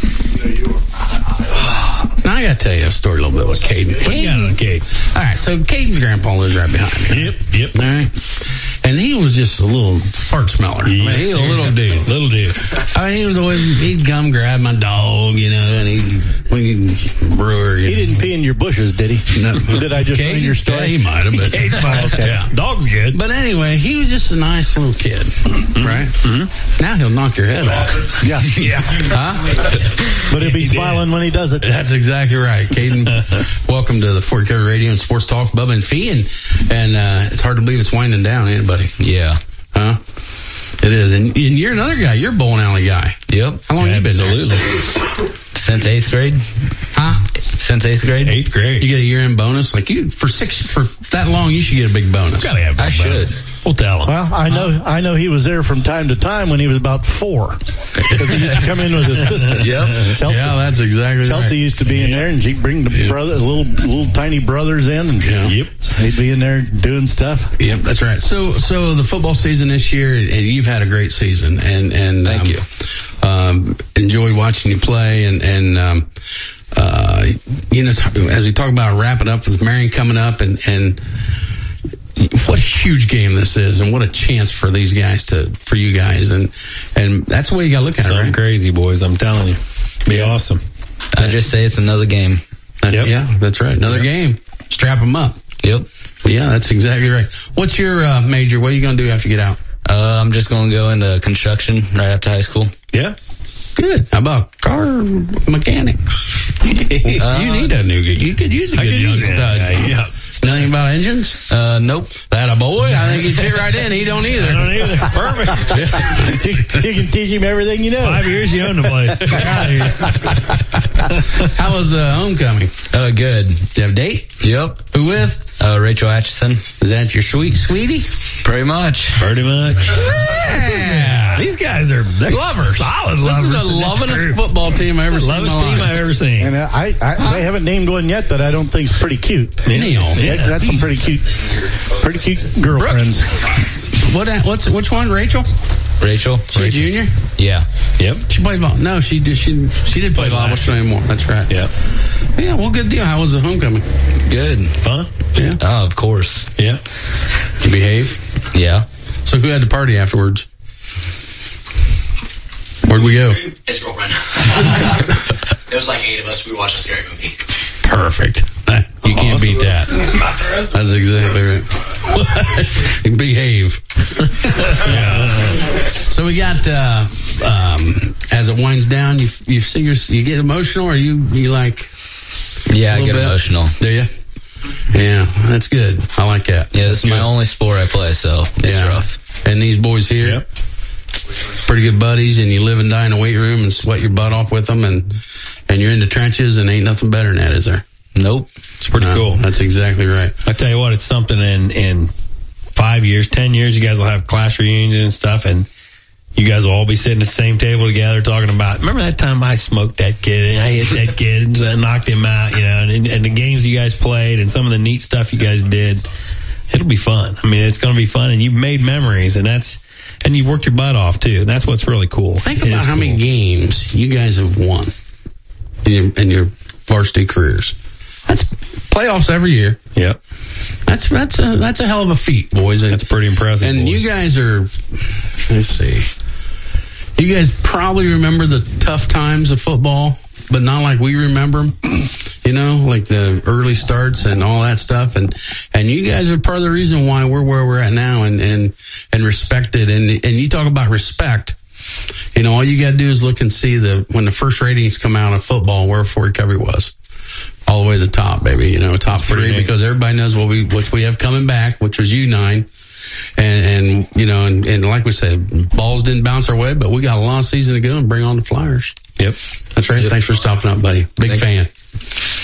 Now I got to tell you a story a little bit with Caden. What you got on Caden? All right, so Caden's grandpa lives right behind me. Yep, yep. All right. And he was just a little fart smeller. I mean, Yes, he was a sir. little dude. Little dude. I mean, he was always, he'd come grab my dog, you know, and he'd, we brewer. You He didn't pee in your bushes, did he? No. Did I just Caden- read your story? Yeah, he might have, but He might have. Okay. Yeah, dog's good. But anyway, he was just a nice little kid, right? Mm-hmm. Now he'll knock your head off. Yeah. Yeah. Huh? But he'll be He did. smiling when he does it. That's exactly right. Caden, welcome to the Fort Recovery Radio and Sports Talk, Bubba and Fee. And, and uh, it's hard to believe it's winding down, ain't it, buddy? Yeah. Huh? It is. And, and you're another guy. You're a bowling alley guy. Yep. How long you been there? Absolutely. Since eighth grade. Huh? Since eighth grade. Eighth grade. You get a year-end bonus? Like you, for six, for that long, you should get a big bonus. Gotta have I big should. bonus. We'll tell him. Well, I know, I know he was there from time to time when he was about four, because he used to come in with his sister. Yep. Chelsea. Yeah, that's exactly Chelsea right. used to be in there, and she'd bring the Yeah. brother, little little tiny brothers in, and Yeah. Yep. they'd be in there doing stuff. Yep, that's right. So, so the football season this year, and you've had a great season, and and Thank um, you. Um, enjoyed watching you play, and and um, uh, you know, as we talk about wrapping up with Marion coming up, and and what a huge game this is, and what a chance for these guys to for you guys, and and that's the way you got to look at Something it, right? crazy, boys. I'm telling you. Be awesome. I just say it's another game. That's, Yep. Yeah, that's right. Another game. Strap them up. Yep. Yeah, that's exactly right. What's your uh, major? What are you going to do after you get out? Uh, I'm just going to go into construction right after high school. Yeah. Good. How about car mechanics? You need a new. You could use a I good could young use stud. that. Yeah. Nothing about engines? Uh, nope. That a boy? I think he'd fit right in. He don't either. I don't either. Perfect. you, you can teach him everything you know. Five years you own the place. Get out of here. How was uh, homecoming? Uh, good. Did you have a date? Yep. Who with? Uh, Rachel Atchison. Is that your sweet sweetie? Pretty much. Pretty much. Yeah. These guys are they're Lovers. Solid This lovers. is the lovingest football team I've ever seen. in my Lovest team life. I've ever seen. And uh, I, I, they haven't named one yet that I don't think's pretty cute. Neil. That- That's some pretty cute, pretty cute girlfriends. What? What's which one? Rachel? Rachel. She a junior? Yeah. Yep. She played volleyball. No, she did. She she did play Played volleyball. last She's not anymore. That's right. Yep. Yeah. Well, good deal. How was the homecoming? Good. Fun? Yeah. Oh, of course. Yeah. Did you behave? Yeah. So who had the party afterwards? Where'd we go? His girlfriend. There was like eight of us. We watched a scary movie. Perfect. You can't beat that. That's exactly right. Behave. Yeah. So we got uh, um, as it winds down, you you see your, you get emotional, or you you like? Yeah, a I little get bit? emotional. Do you? Yeah, that's good. I like that. Yeah, this is my only sport I play, so it's Yeah. rough. And these boys here, Yep. pretty good buddies, and you live and die in the weight room and sweat your butt off with them, and and you're in the trenches, and ain't nothing better than that, is there? Nope. It's pretty No, cool. That's exactly right. I tell you what, it's something in, in five years, ten years, you guys will have class reunions and stuff, and you guys will all be sitting at the same table together talking about, remember that time I smoked that kid and I hit that kid and I knocked him out, you know, and, and the games you guys played and some of the neat stuff you guys did. It'll be fun. I mean, it's going to be fun, and you've made memories, and that's, and you've worked your butt off too. That's what's really cool. Think It about is how many cool. games you guys have won in your, in your varsity careers. That's playoffs every year. Yep. That's that's a that's a hell of a feat, boys. And, That's pretty impressive. and boys. you guys are. Let's see. You guys probably remember the tough times of football, but not like we remember them. You know, like the early starts and all that stuff. And and you guys are part of the reason why we're where we're at now, and and and respected. And and you talk about respect. You know, all you got to do is look and see the when the first ratings come out of football, where Fort Recovery was. All the way to the top, baby. You know, top three, neat. because everybody knows what we what we have coming back, which was U nine, and and you know, and, and like we said, balls didn't bounce our way, but we got a long season to go and bring on the Flyers. Yep. That's right. Yep. Thanks for stopping up, buddy. Big Thank fan.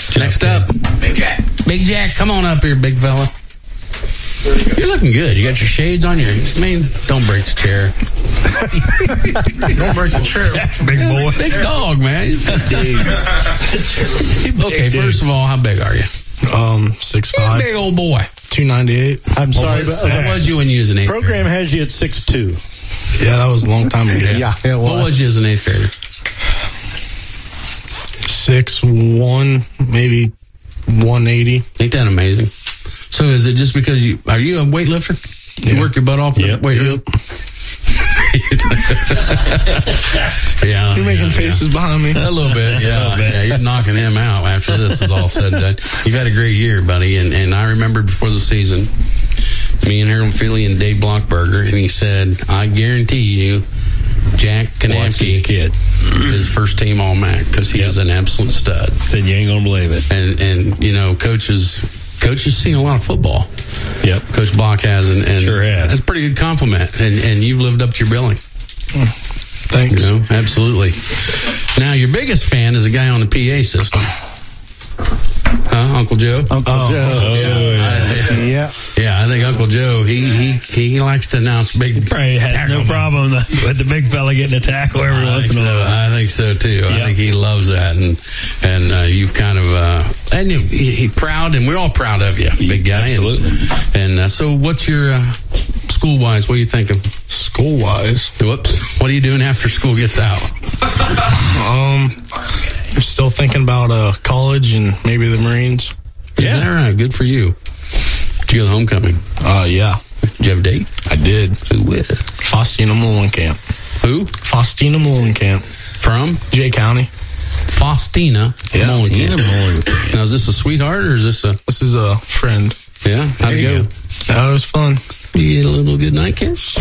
Next up, Big Jack. Big Jack, come on up here, big fella. You're looking good. You got your shades on. Your, I mean, don't break the chair. Don't break the chair. Big boy. Big dog, man. He's a big dude. Okay, first of all, how big are you? Um, six five. Big old boy. two ninety-eight. I'm sorry, What but was you when you was an eighth program grader? has you at six two. Yeah, that was a long time ago. Yeah, it was. What was you as an eighth grader? Six one, maybe one eighty. Ain't that amazing? So is it just because you are you a weightlifter? You Yeah. work your butt off in Yep. the weight room? Yeah, You're making yeah, faces behind me. yeah. a little bit. Yeah, yeah, you're knocking him out after this is all said and done. You've had a great year, buddy, and and I remember before the season, me and Harold Feely and Dave Blockberger, and he said, "I guarantee you, Jack Watch this Kanapke kid. is first team All Mac because he is an absolute stud." Said you ain't gonna believe it. And and you know, coaches coaches seen a lot of football. Yep. Coach Block has, and, and Sure has. that's a pretty good compliment. And and you've lived up to your billing. Thanks. You know, absolutely. Now, your biggest fan is a guy on the P A system. Huh, Uncle Joe? Uncle Oh, Joe. Yeah. Yeah. Yeah, I think Uncle Joe, he he he likes to announce big. Probably has tackle no problem with the big fella getting a tackle every I once think in a so. while. I think so too. I Yep. think he loves that, and and uh, you've kind of uh, and you, he, he proud, and we're all proud of you, big guy. Absolutely. And, and uh, so, what's your uh, school wise? What are you thinking? School wise, Whoops! What are you doing after school gets out? um, I'm still thinking about uh college and maybe the Marines. Is that right? Good for you. Did you go to homecoming? Uh, yeah, Did you have a date? I did. Who with? Faustina Mullenkamp. Who? Faustina Mullenkamp. From? Jay County. Faustina. Yeah. Mullenkamp. Faustina Mullenkamp. Now, is this a sweetheart or is this a? This is a friend. Yeah. How'd it There go? you That was fun. You get a little good night kiss.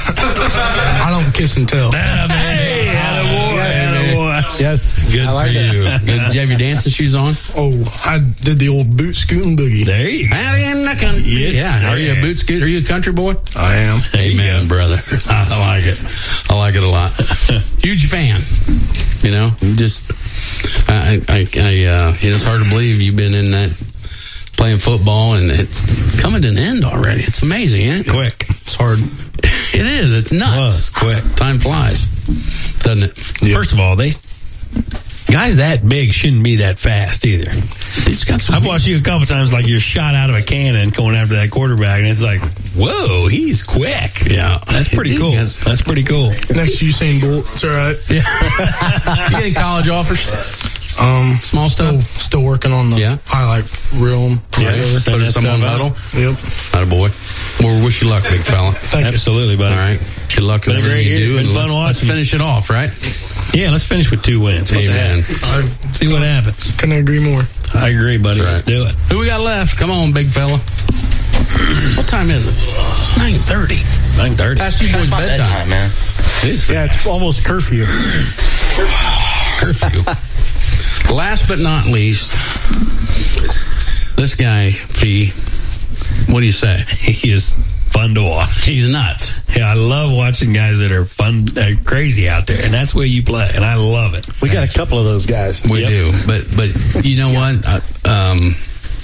I don't kiss and tell. Hey, attaboy, attaboy. Yes. Good I like for that. you. Good. Did you have your dancing shoes on? Oh, I did the old boot scooting boogie. There you go. Out in the country. Yes, yeah. Are you a sir. boot scoot? Are you a country boy? I am. Amen, brother. I like it. I like it a lot. Huge fan. You know, just I, I, I uh, you know, it's hard to believe you've been in that playing football and it's coming to an end already. It's amazing, ain't it? Quick. It's hard. It is. It's nuts. Well, it's quick. Time flies, doesn't it? First of all, they guys that big shouldn't be that fast either. It's got some I've watched you a couple times, like you're shot out of a cannon going after that quarterback, and it's like, whoa, he's quick. Yeah. That's pretty These cool. guys- That's pretty cool. Next to Usain Bolt. It's all right. You getting college offers? Um, Small still, stuff? still working on the Yeah. highlight reel. Yeah. whatever. So does someone stuff out. huddle? Yep. Attaboy. Well, wish you luck, big fella. Thank you. Absolutely, buddy. All right. Good luck in Been a everything great you year. do. Been And fun let's, let's watching. finish it off, right? Yeah, let's finish with two wins. What the Amen. heck? I See what happens. couldn't agree more. I agree, buddy. That's Let's do it. Who we got left? Come on, big fella. What time is it? nine thirty. nine thirty. Past you boys' It's my bedtime. bedtime, man. Yeah, it's almost curfew. Curfew. Last but not least, this guy, Fee, what do you say? He is fun to watch. He's nuts. Yeah, I love watching guys that are fun, uh, crazy out there, and that's where you play, and I love it. We got a couple of those guys. We Yep. do, but but you know what? Uh, um,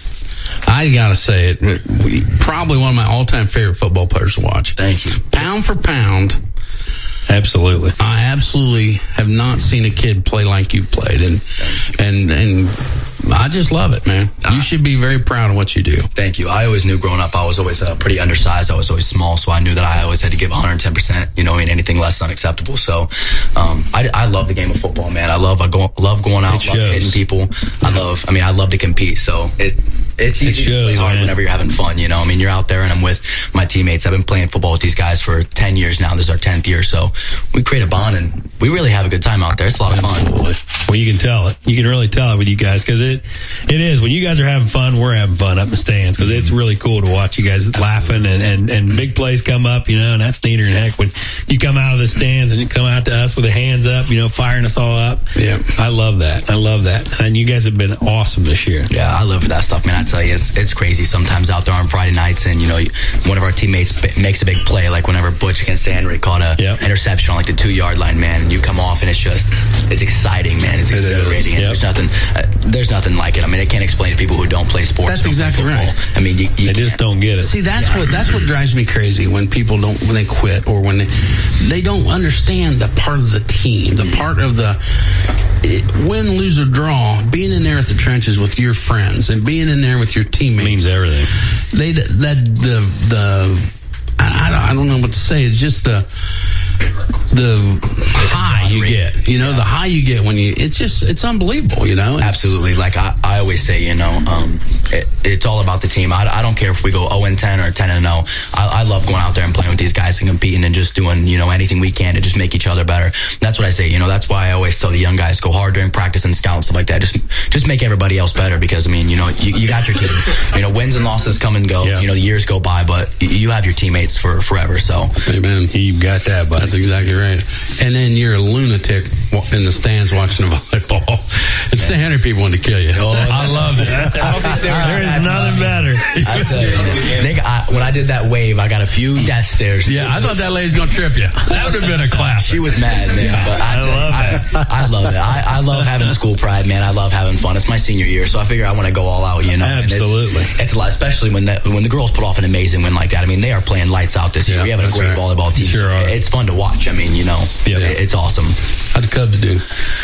I gotta say it. We, probably one of my all-time favorite football players to watch. Thank you. Pound for pound, Absolutely. I absolutely have not seen a kid play like you've played, and and and I just love it, man. You should be very proud of what you do. Thank you. I always knew growing up I was always uh, pretty undersized. I was always small, so I knew that I always had to give one hundred ten percent. You know, I mean, anything less is unacceptable. So um, I, I love the game of football, man. I love I go, love going out, It love shows. hitting people. I love. I mean, I love to compete. So it it's It easy to play shows, hard man. whenever you're having fun. You know, I mean, you're out there and I'm with my teammates. I've been playing football with these guys for ten years now. This is our tenth year, so we create a bond and we really have a good time out there. It's a lot of fun. Well, you can tell it. You can really tell it with you guys because it it is when you guys are having fun, we're having fun up in the stands because it's really cool to watch you guys laughing and, and and big plays come up, you know, and that's neater than heck when you come out of the stands and you come out to us with the hands up, you know, firing us all up. Yeah, I love that. I love that, and you guys have been awesome this year. Yeah, I live for that stuff, man. I tell you, it's, it's crazy sometimes out there on Friday nights, and, you know, one of our teammates b- makes a big play, like whenever Butch against Henry caught a yep. interception on like the two-yard line, man, and you come off, and it's just, it's exciting, man. It's exhilarating. It yep. There's nothing, uh, there's nothing like it. I mean, I can't explain to people who don't play sports. That's exactly right. I mean, you, you they just don't get it. See, that's yeah. what that's what drives me crazy when people don't, when they quit, or when they, they don't understand the part of the team, the part of the win, lose, or draw, being in there at the trenches with your friends and being in there with your teammates means everything. They that the the I, I don't I don't know what to say. It's just the the high you get, you know, the high you get when you, it's just, it's unbelievable, you know? Absolutely. Like I, I always say, you know, um, it, it's all about the team. I, I don't care if we go oh and ten or ten and oh. I, I love going out there and playing with these guys and competing and just doing, you know, anything we can to just make each other better. That's what I say, you know, that's why I always tell the young guys, go hard during practice and scout and stuff like that. Just, just make everybody else better, because, I mean, you know, you, you got your team. You know, wins and losses come and go. Yeah. You know, the years go by, but you have your teammates for forever, so. Amen. You got that, buddy. That's exactly right. And then you're a lunatic in the stands watching the volleyball. And Stan Henry people want to kill you. Oh, I love it. There is nothing better. I tell you, Nick, I, when I did that wave, I got a few death stares. Yeah, I thought that lady's going to trip you. That would have been a classic. She was mad, man. But I, I love you, it. I, I love it. I, I love having school pride, man. I love having fun. It's my senior year, so I figure I want to go all out, you know. Absolutely. It's, it's a lot, especially when the, when the girls put off an amazing win like that. I mean, they are playing lights out this year. Yeah, we have a great right. volleyball team. Sure are. It's fun to watch. I mean, you know, yeah. it's awesome. How'd the Cubs do?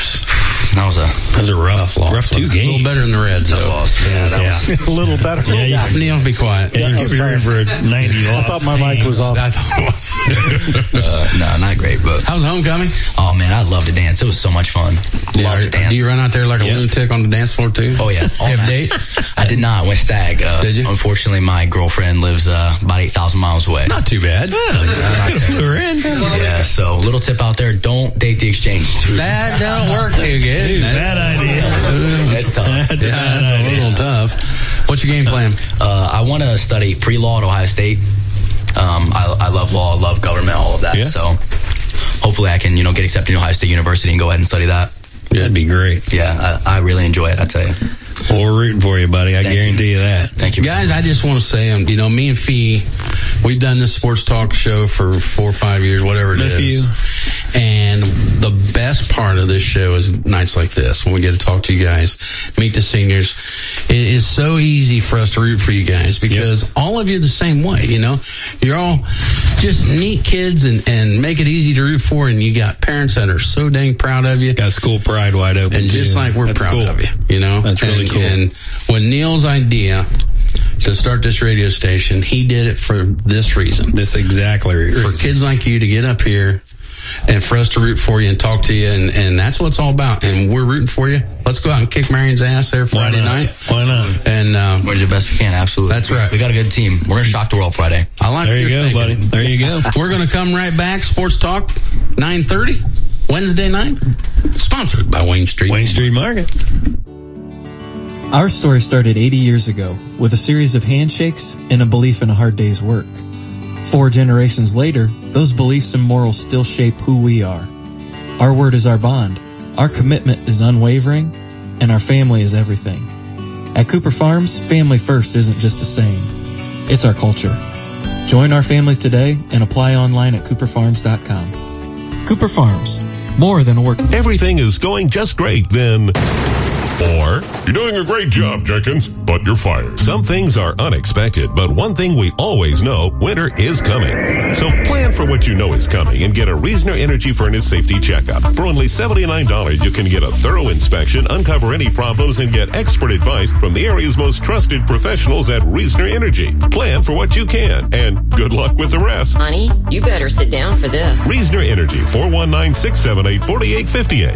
That was a that was a rough, loss. rough two games. A little better than the Reds. Tough loss. Yeah, that yeah. was a little better. Yeah, yeah. Neil, be quiet. Yeah, you could be ready for a ninety loss. I thought my mic was off. I thought it was. uh, no, not great. But how's homecoming? Oh man, I love to dance. It was so much fun. Yeah, love to dance. Do you run out there like a yeah. lunatic on the dance floor too? Oh yeah. All have a date? I did not. Went stag. Uh, did you? Unfortunately, my girlfriend lives uh, about eight thousand miles away. Not too bad. Yeah, not We're in. Yeah. So little tip out there: don't date the exchange. That don't work too good. Dude, bad idea. That's tough. That's, yeah, that's a little tough. What's your game plan? Uh, I want to study pre-law at Ohio State. Um, I, I love law, I love government, all of that. Yeah. So hopefully I can, you know, get accepted to Ohio State University and go ahead and study that. Yeah, that'd be great. Yeah, I, I really enjoy it, I tell you. Well, we're rooting for you, buddy. I Thank guarantee you. you that. Thank you. Guys, I just want to say, um, you know, me and Fee, we've done this sports talk show for four or five years, whatever it Good is. And the best part of this show is nights like this, when we get to talk to you guys, meet the seniors. It is so easy for us to root for you guys, because yep. all of you are the same way, you know. You're all just neat kids and, and make it easy to root for, and you got parents that are so dang proud of you. Got school pride wide open. And just too. like we're That's proud cool. of you, you know. That's and, really cool. And when Neil's idea to start this radio station, he did it for this reason. This exactly reason. For kids like you to get up here and for us to root for you and talk to you, and, and that's what it's all about. And we're rooting for you. Let's go out and kick Marion's ass there Friday Why night. Why not? And uh, we're the best we can, absolutely. That's right. We got a good team. We're going to shock the world Friday. I like there you go, thinking. buddy. There you go. We're going to come right back. Sports Talk, nine thirty, Wednesday night. Sponsored by Wayne Street. Wayne Street Market. Our story started eighty years ago with a series of handshakes and a belief in a hard day's work. Four generations later, those beliefs and morals still shape who we are. Our word is our bond. Our commitment is unwavering, and our family is everything. At Cooper Farms, family first isn't just a saying. It's our culture. Join our family today and apply online at cooper farms dot com. Cooper Farms, more than a work. Everything is going just great, then... Or, you're doing a great job, Jenkins, but you're fired. Some things are unexpected, but one thing we always know, winter is coming. So plan for what you know is coming and get a Reasoner Energy Furnace Safety Checkup. For only seventy-nine dollars, you can get a thorough inspection, uncover any problems, and get expert advice from the area's most trusted professionals at Reasoner Energy. Plan for what you can, and good luck with the rest. Honey, you better sit down for this. Reasoner Energy, four one nine, six seven eight, four eight five eight.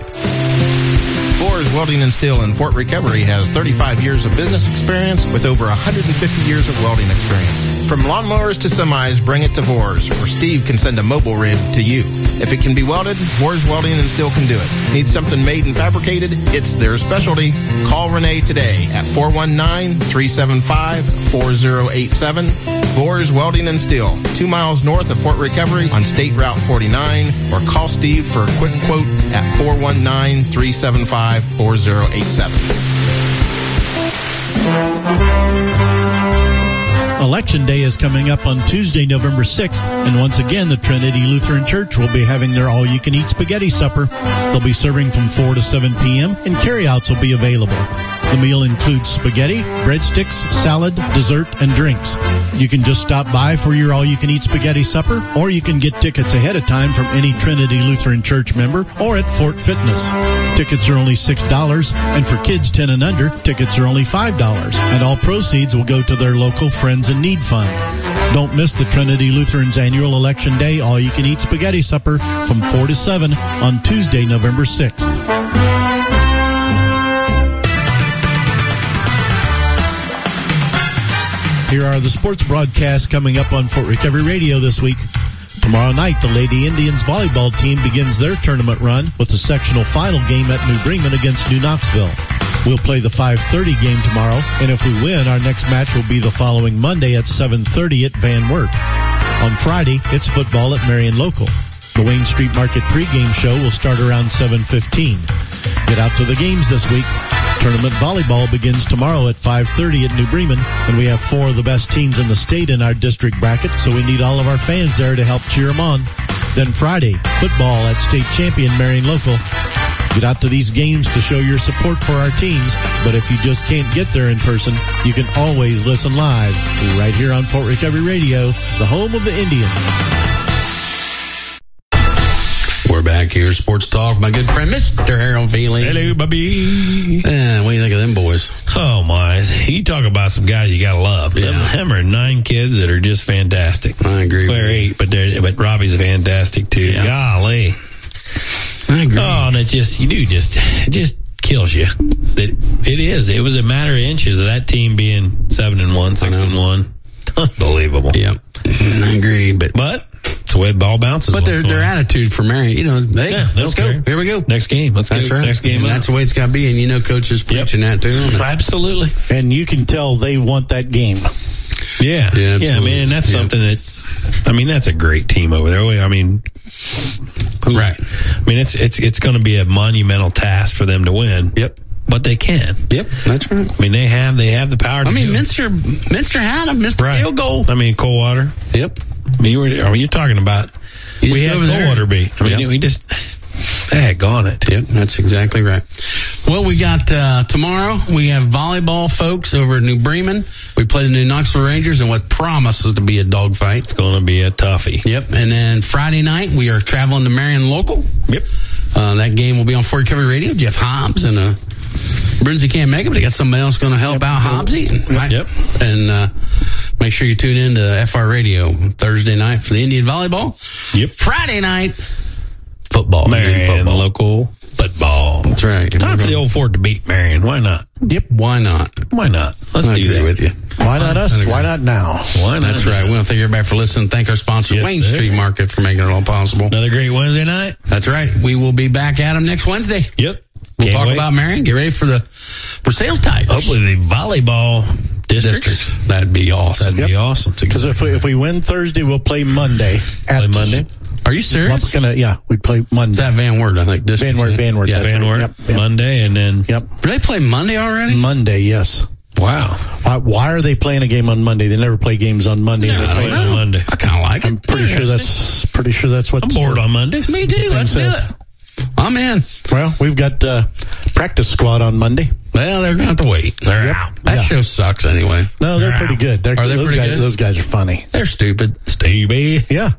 Boers Welding and Steel in Fort Recovery has thirty-five years of business experience with over one hundred fifty years of welding experience. From lawnmowers to semis, bring it to Vors, or Steve can send a mobile rig to you. If it can be welded, Boers Welding and Steel can do it. Need something made and fabricated? It's their specialty. Call Renee today at four one nine, three seven five, four zero eight seven. Boers Welding and Steel, two miles north of Fort Recovery on State Route forty-nine, or call Steve for a quick quote at four one nine, three seven five, four zero eight seven. Election Day is coming up on Tuesday, November sixth, and once again, the Trinity Lutheran Church will be having their all-you-can-eat spaghetti supper. They'll be serving from four to seven p.m., and carryouts will be available. The meal includes spaghetti, breadsticks, salad, dessert, and drinks. You can just stop by for your all-you-can-eat spaghetti supper, or you can get tickets ahead of time from any Trinity Lutheran Church member or at Fort Fitness. Tickets are only six dollars, and for kids ten and under, tickets are only five dollars, and all proceeds will go to their local Friends in Need Fund. Don't miss the Trinity Lutheran's annual Election Day all-you-can-eat spaghetti supper from four to seven on Tuesday, November sixth. Here are the sports broadcasts coming up on Fort Recovery Radio this week. Tomorrow night, the Lady Indians volleyball team begins their tournament run with the sectional final game at New Bremen against New Knoxville. We'll play the five thirty game tomorrow, and if we win, our next match will be the following Monday at seven thirty at Van Wert. On Friday, it's football at Marion Local. The Wayne Street Market pregame show will start around seven fifteen. Get out to the games this week. Tournament volleyball begins tomorrow at five thirty at New Bremen, and we have four of the best teams in the state in our district bracket, so we need all of our fans there to help cheer them on. Then Friday, football at state champion Marion Local. Get out to these games to show your support for our teams, but if you just can't get there in person, you can always listen live right here on Fort Recovery Radio, the home of the Indians. We're back here, Sports Talk. My good friend, Mister Harold Feely. Hello, Bobby. Man, what do you think of them boys? Oh, my. You talk about some guys you got to love. Yeah. Them, them are nine kids that are just fantastic. I agree. Claire eight, but, they're, but Robbie's fantastic, too. Yeah. Golly. I agree. Oh, and it just, you do just, it just kills you. That it is. It was a matter of inches of that team being seven and one, six and one. Unbelievable. Yeah. I agree. But, but, it's the way the ball bounces. But their their attitude for Marion, you know, hey, yeah, let's go. Care. Here we go. Next game. Let's that's go. Right. Next game. And that's the way it's got to be. And you know, coach is preaching yep. that to them. Absolutely. And you can tell they want that game. Yeah. Yeah, yeah man. And that's yeah. something that, I mean, that's a great team over there. I mean, who, right. I mean, it's, it's, it's going to be a monumental task for them to win. Yep. But they can. Yep, that's right. I mean, they have they have the power to I mean, do Minster, it. Minster had him, missed the right. field goal. I mean, Coldwater. Yep. I mean, you were, I mean, you're talking about, He's we had Coldwater beat. I mean, yep. we just, daggone it. Yep, that's exactly right. Well, we got, uh, tomorrow, we have volleyball folks over at New Bremen. We play the New Knoxville Rangers in what promises to be a dogfight. It's going to be a toughie. Yep. And then Friday night, we are traveling to Marion Local. Yep. Uh, that game will be on Fort Recovery Radio. Jeff Hobbs and, uh, Brinsley can't make it, but they got somebody else going to help yep. out Hobbsy. Right? Yep. And, uh, make sure you tune in to F R Radio Thursday night for the Indian volleyball. Yep. Friday night, football. Marion football. Local football. That's right. Time for the old Fort to beat Marion. Why not? Yep. Why not? Why not? Let's I do agree that. with you. Why not us? Why not now? Why not? That's right. We want to thank everybody for listening. Thank our sponsor, yes, Wayne sir. Street Market, for making it all possible. Another great Wednesday night. That's right. We will be back at them next Wednesday. Yep. We'll Can't talk wait. about Marion. Get ready for the for sales tigers. Hopefully the volleyball districts. districts. That'd be awesome. That'd yep. be awesome. Because if we, if we win Thursday, we'll play Monday. At play Monday? Are you serious? Gonna, yeah, we play Monday. It's at Van Wert, I think. Van Wert, Van Wert. Yeah, Van Wert. Yep, yep. Monday, and then. Yep. Do they play Monday already? Monday, yes. Wow. Why, why are they playing a game on Monday? They never play games on Monday. No, they play on Monday. I kind of like it. I'm pretty sure that's pretty sure that's what. I'm bored on Mondays. Me too. Let's do it. I'm in. Well, we've got uh, practice squad on Monday. Well, they're going to have to wait. They're yep. out. That yeah. show sucks anyway. No, they're, they're pretty good. They're, are they those pretty guys, good? Those guys are funny. They're stupid. Stevie. Yeah.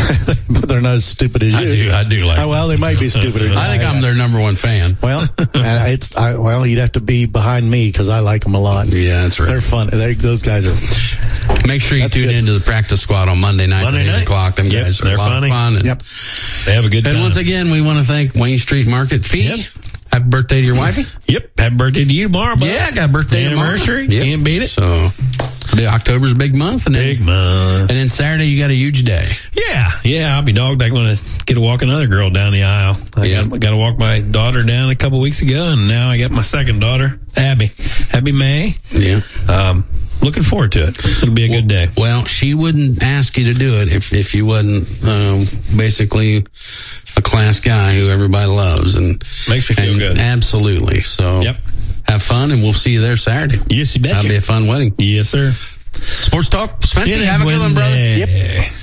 But they're not as stupid as you. I do. I do like. Oh, well, they might be stupider. I think I'm their number one fan. Well, it's I, well, you'd have to be behind me because I like them a lot. Yeah, that's right. They're fun. They're, those guys are. Make sure you That's tune good. into the practice squad on Monday nights Monday at eight night. o'clock. Them Yep, guys are they're a lot funny. of fun. And, Yep. They have a good time. and once again, we want to thank Wayne Street Market. Fee. Yep. Happy birthday to your wifey. Yep. Happy birthday to you tomorrow, bud. Yeah, I got a birthday anniversary. tomorrow. Yep. Can't beat it. So, the October's a big month. And Big then, month. And then Saturday, you got a huge day. Yeah. Yeah. I'll be dogged. I'm going to get to walk another girl down the aisle. I Yeah. got, got to walk my daughter down a couple weeks ago, and now I got my second daughter, Abby. Abby May. Yeah. Um, looking forward to it. It'll be a well, good day. Well, she wouldn't ask you to do it if, if you wasn't um, basically a class guy who everybody loves. And makes me feel and good. Absolutely. So yep. have fun, and we'll see you there Saturday. Yes, you bet. That'll be a fun wedding. Yes, sir. Sports Talk. Spencer, It is have a good one, brother. Wednesday. Yep.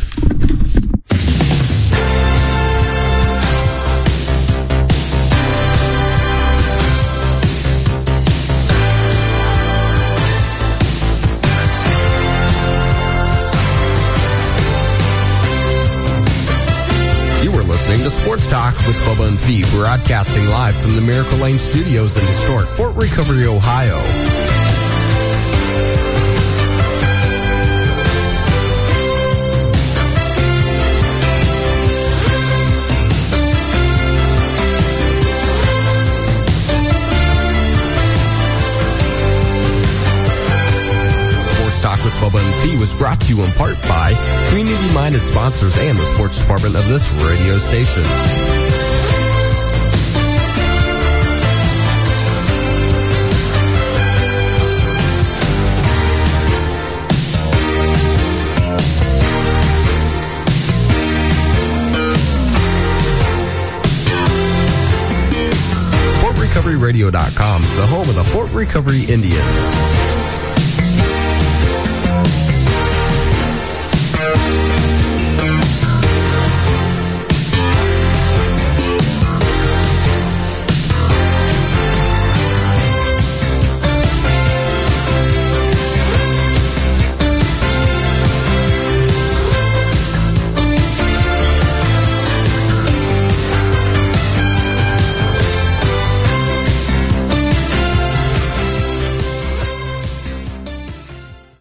Listening to Sports Talk with Bubba and Fee, broadcasting live from the Miracle Lane Studios in historic Fort Recovery, Ohio. Talk with Bubba and Fee was brought to you in part by community-minded sponsors and the sports department of this radio station. Fort Recovery Radio dot com is the home of the Fort Recovery Indians.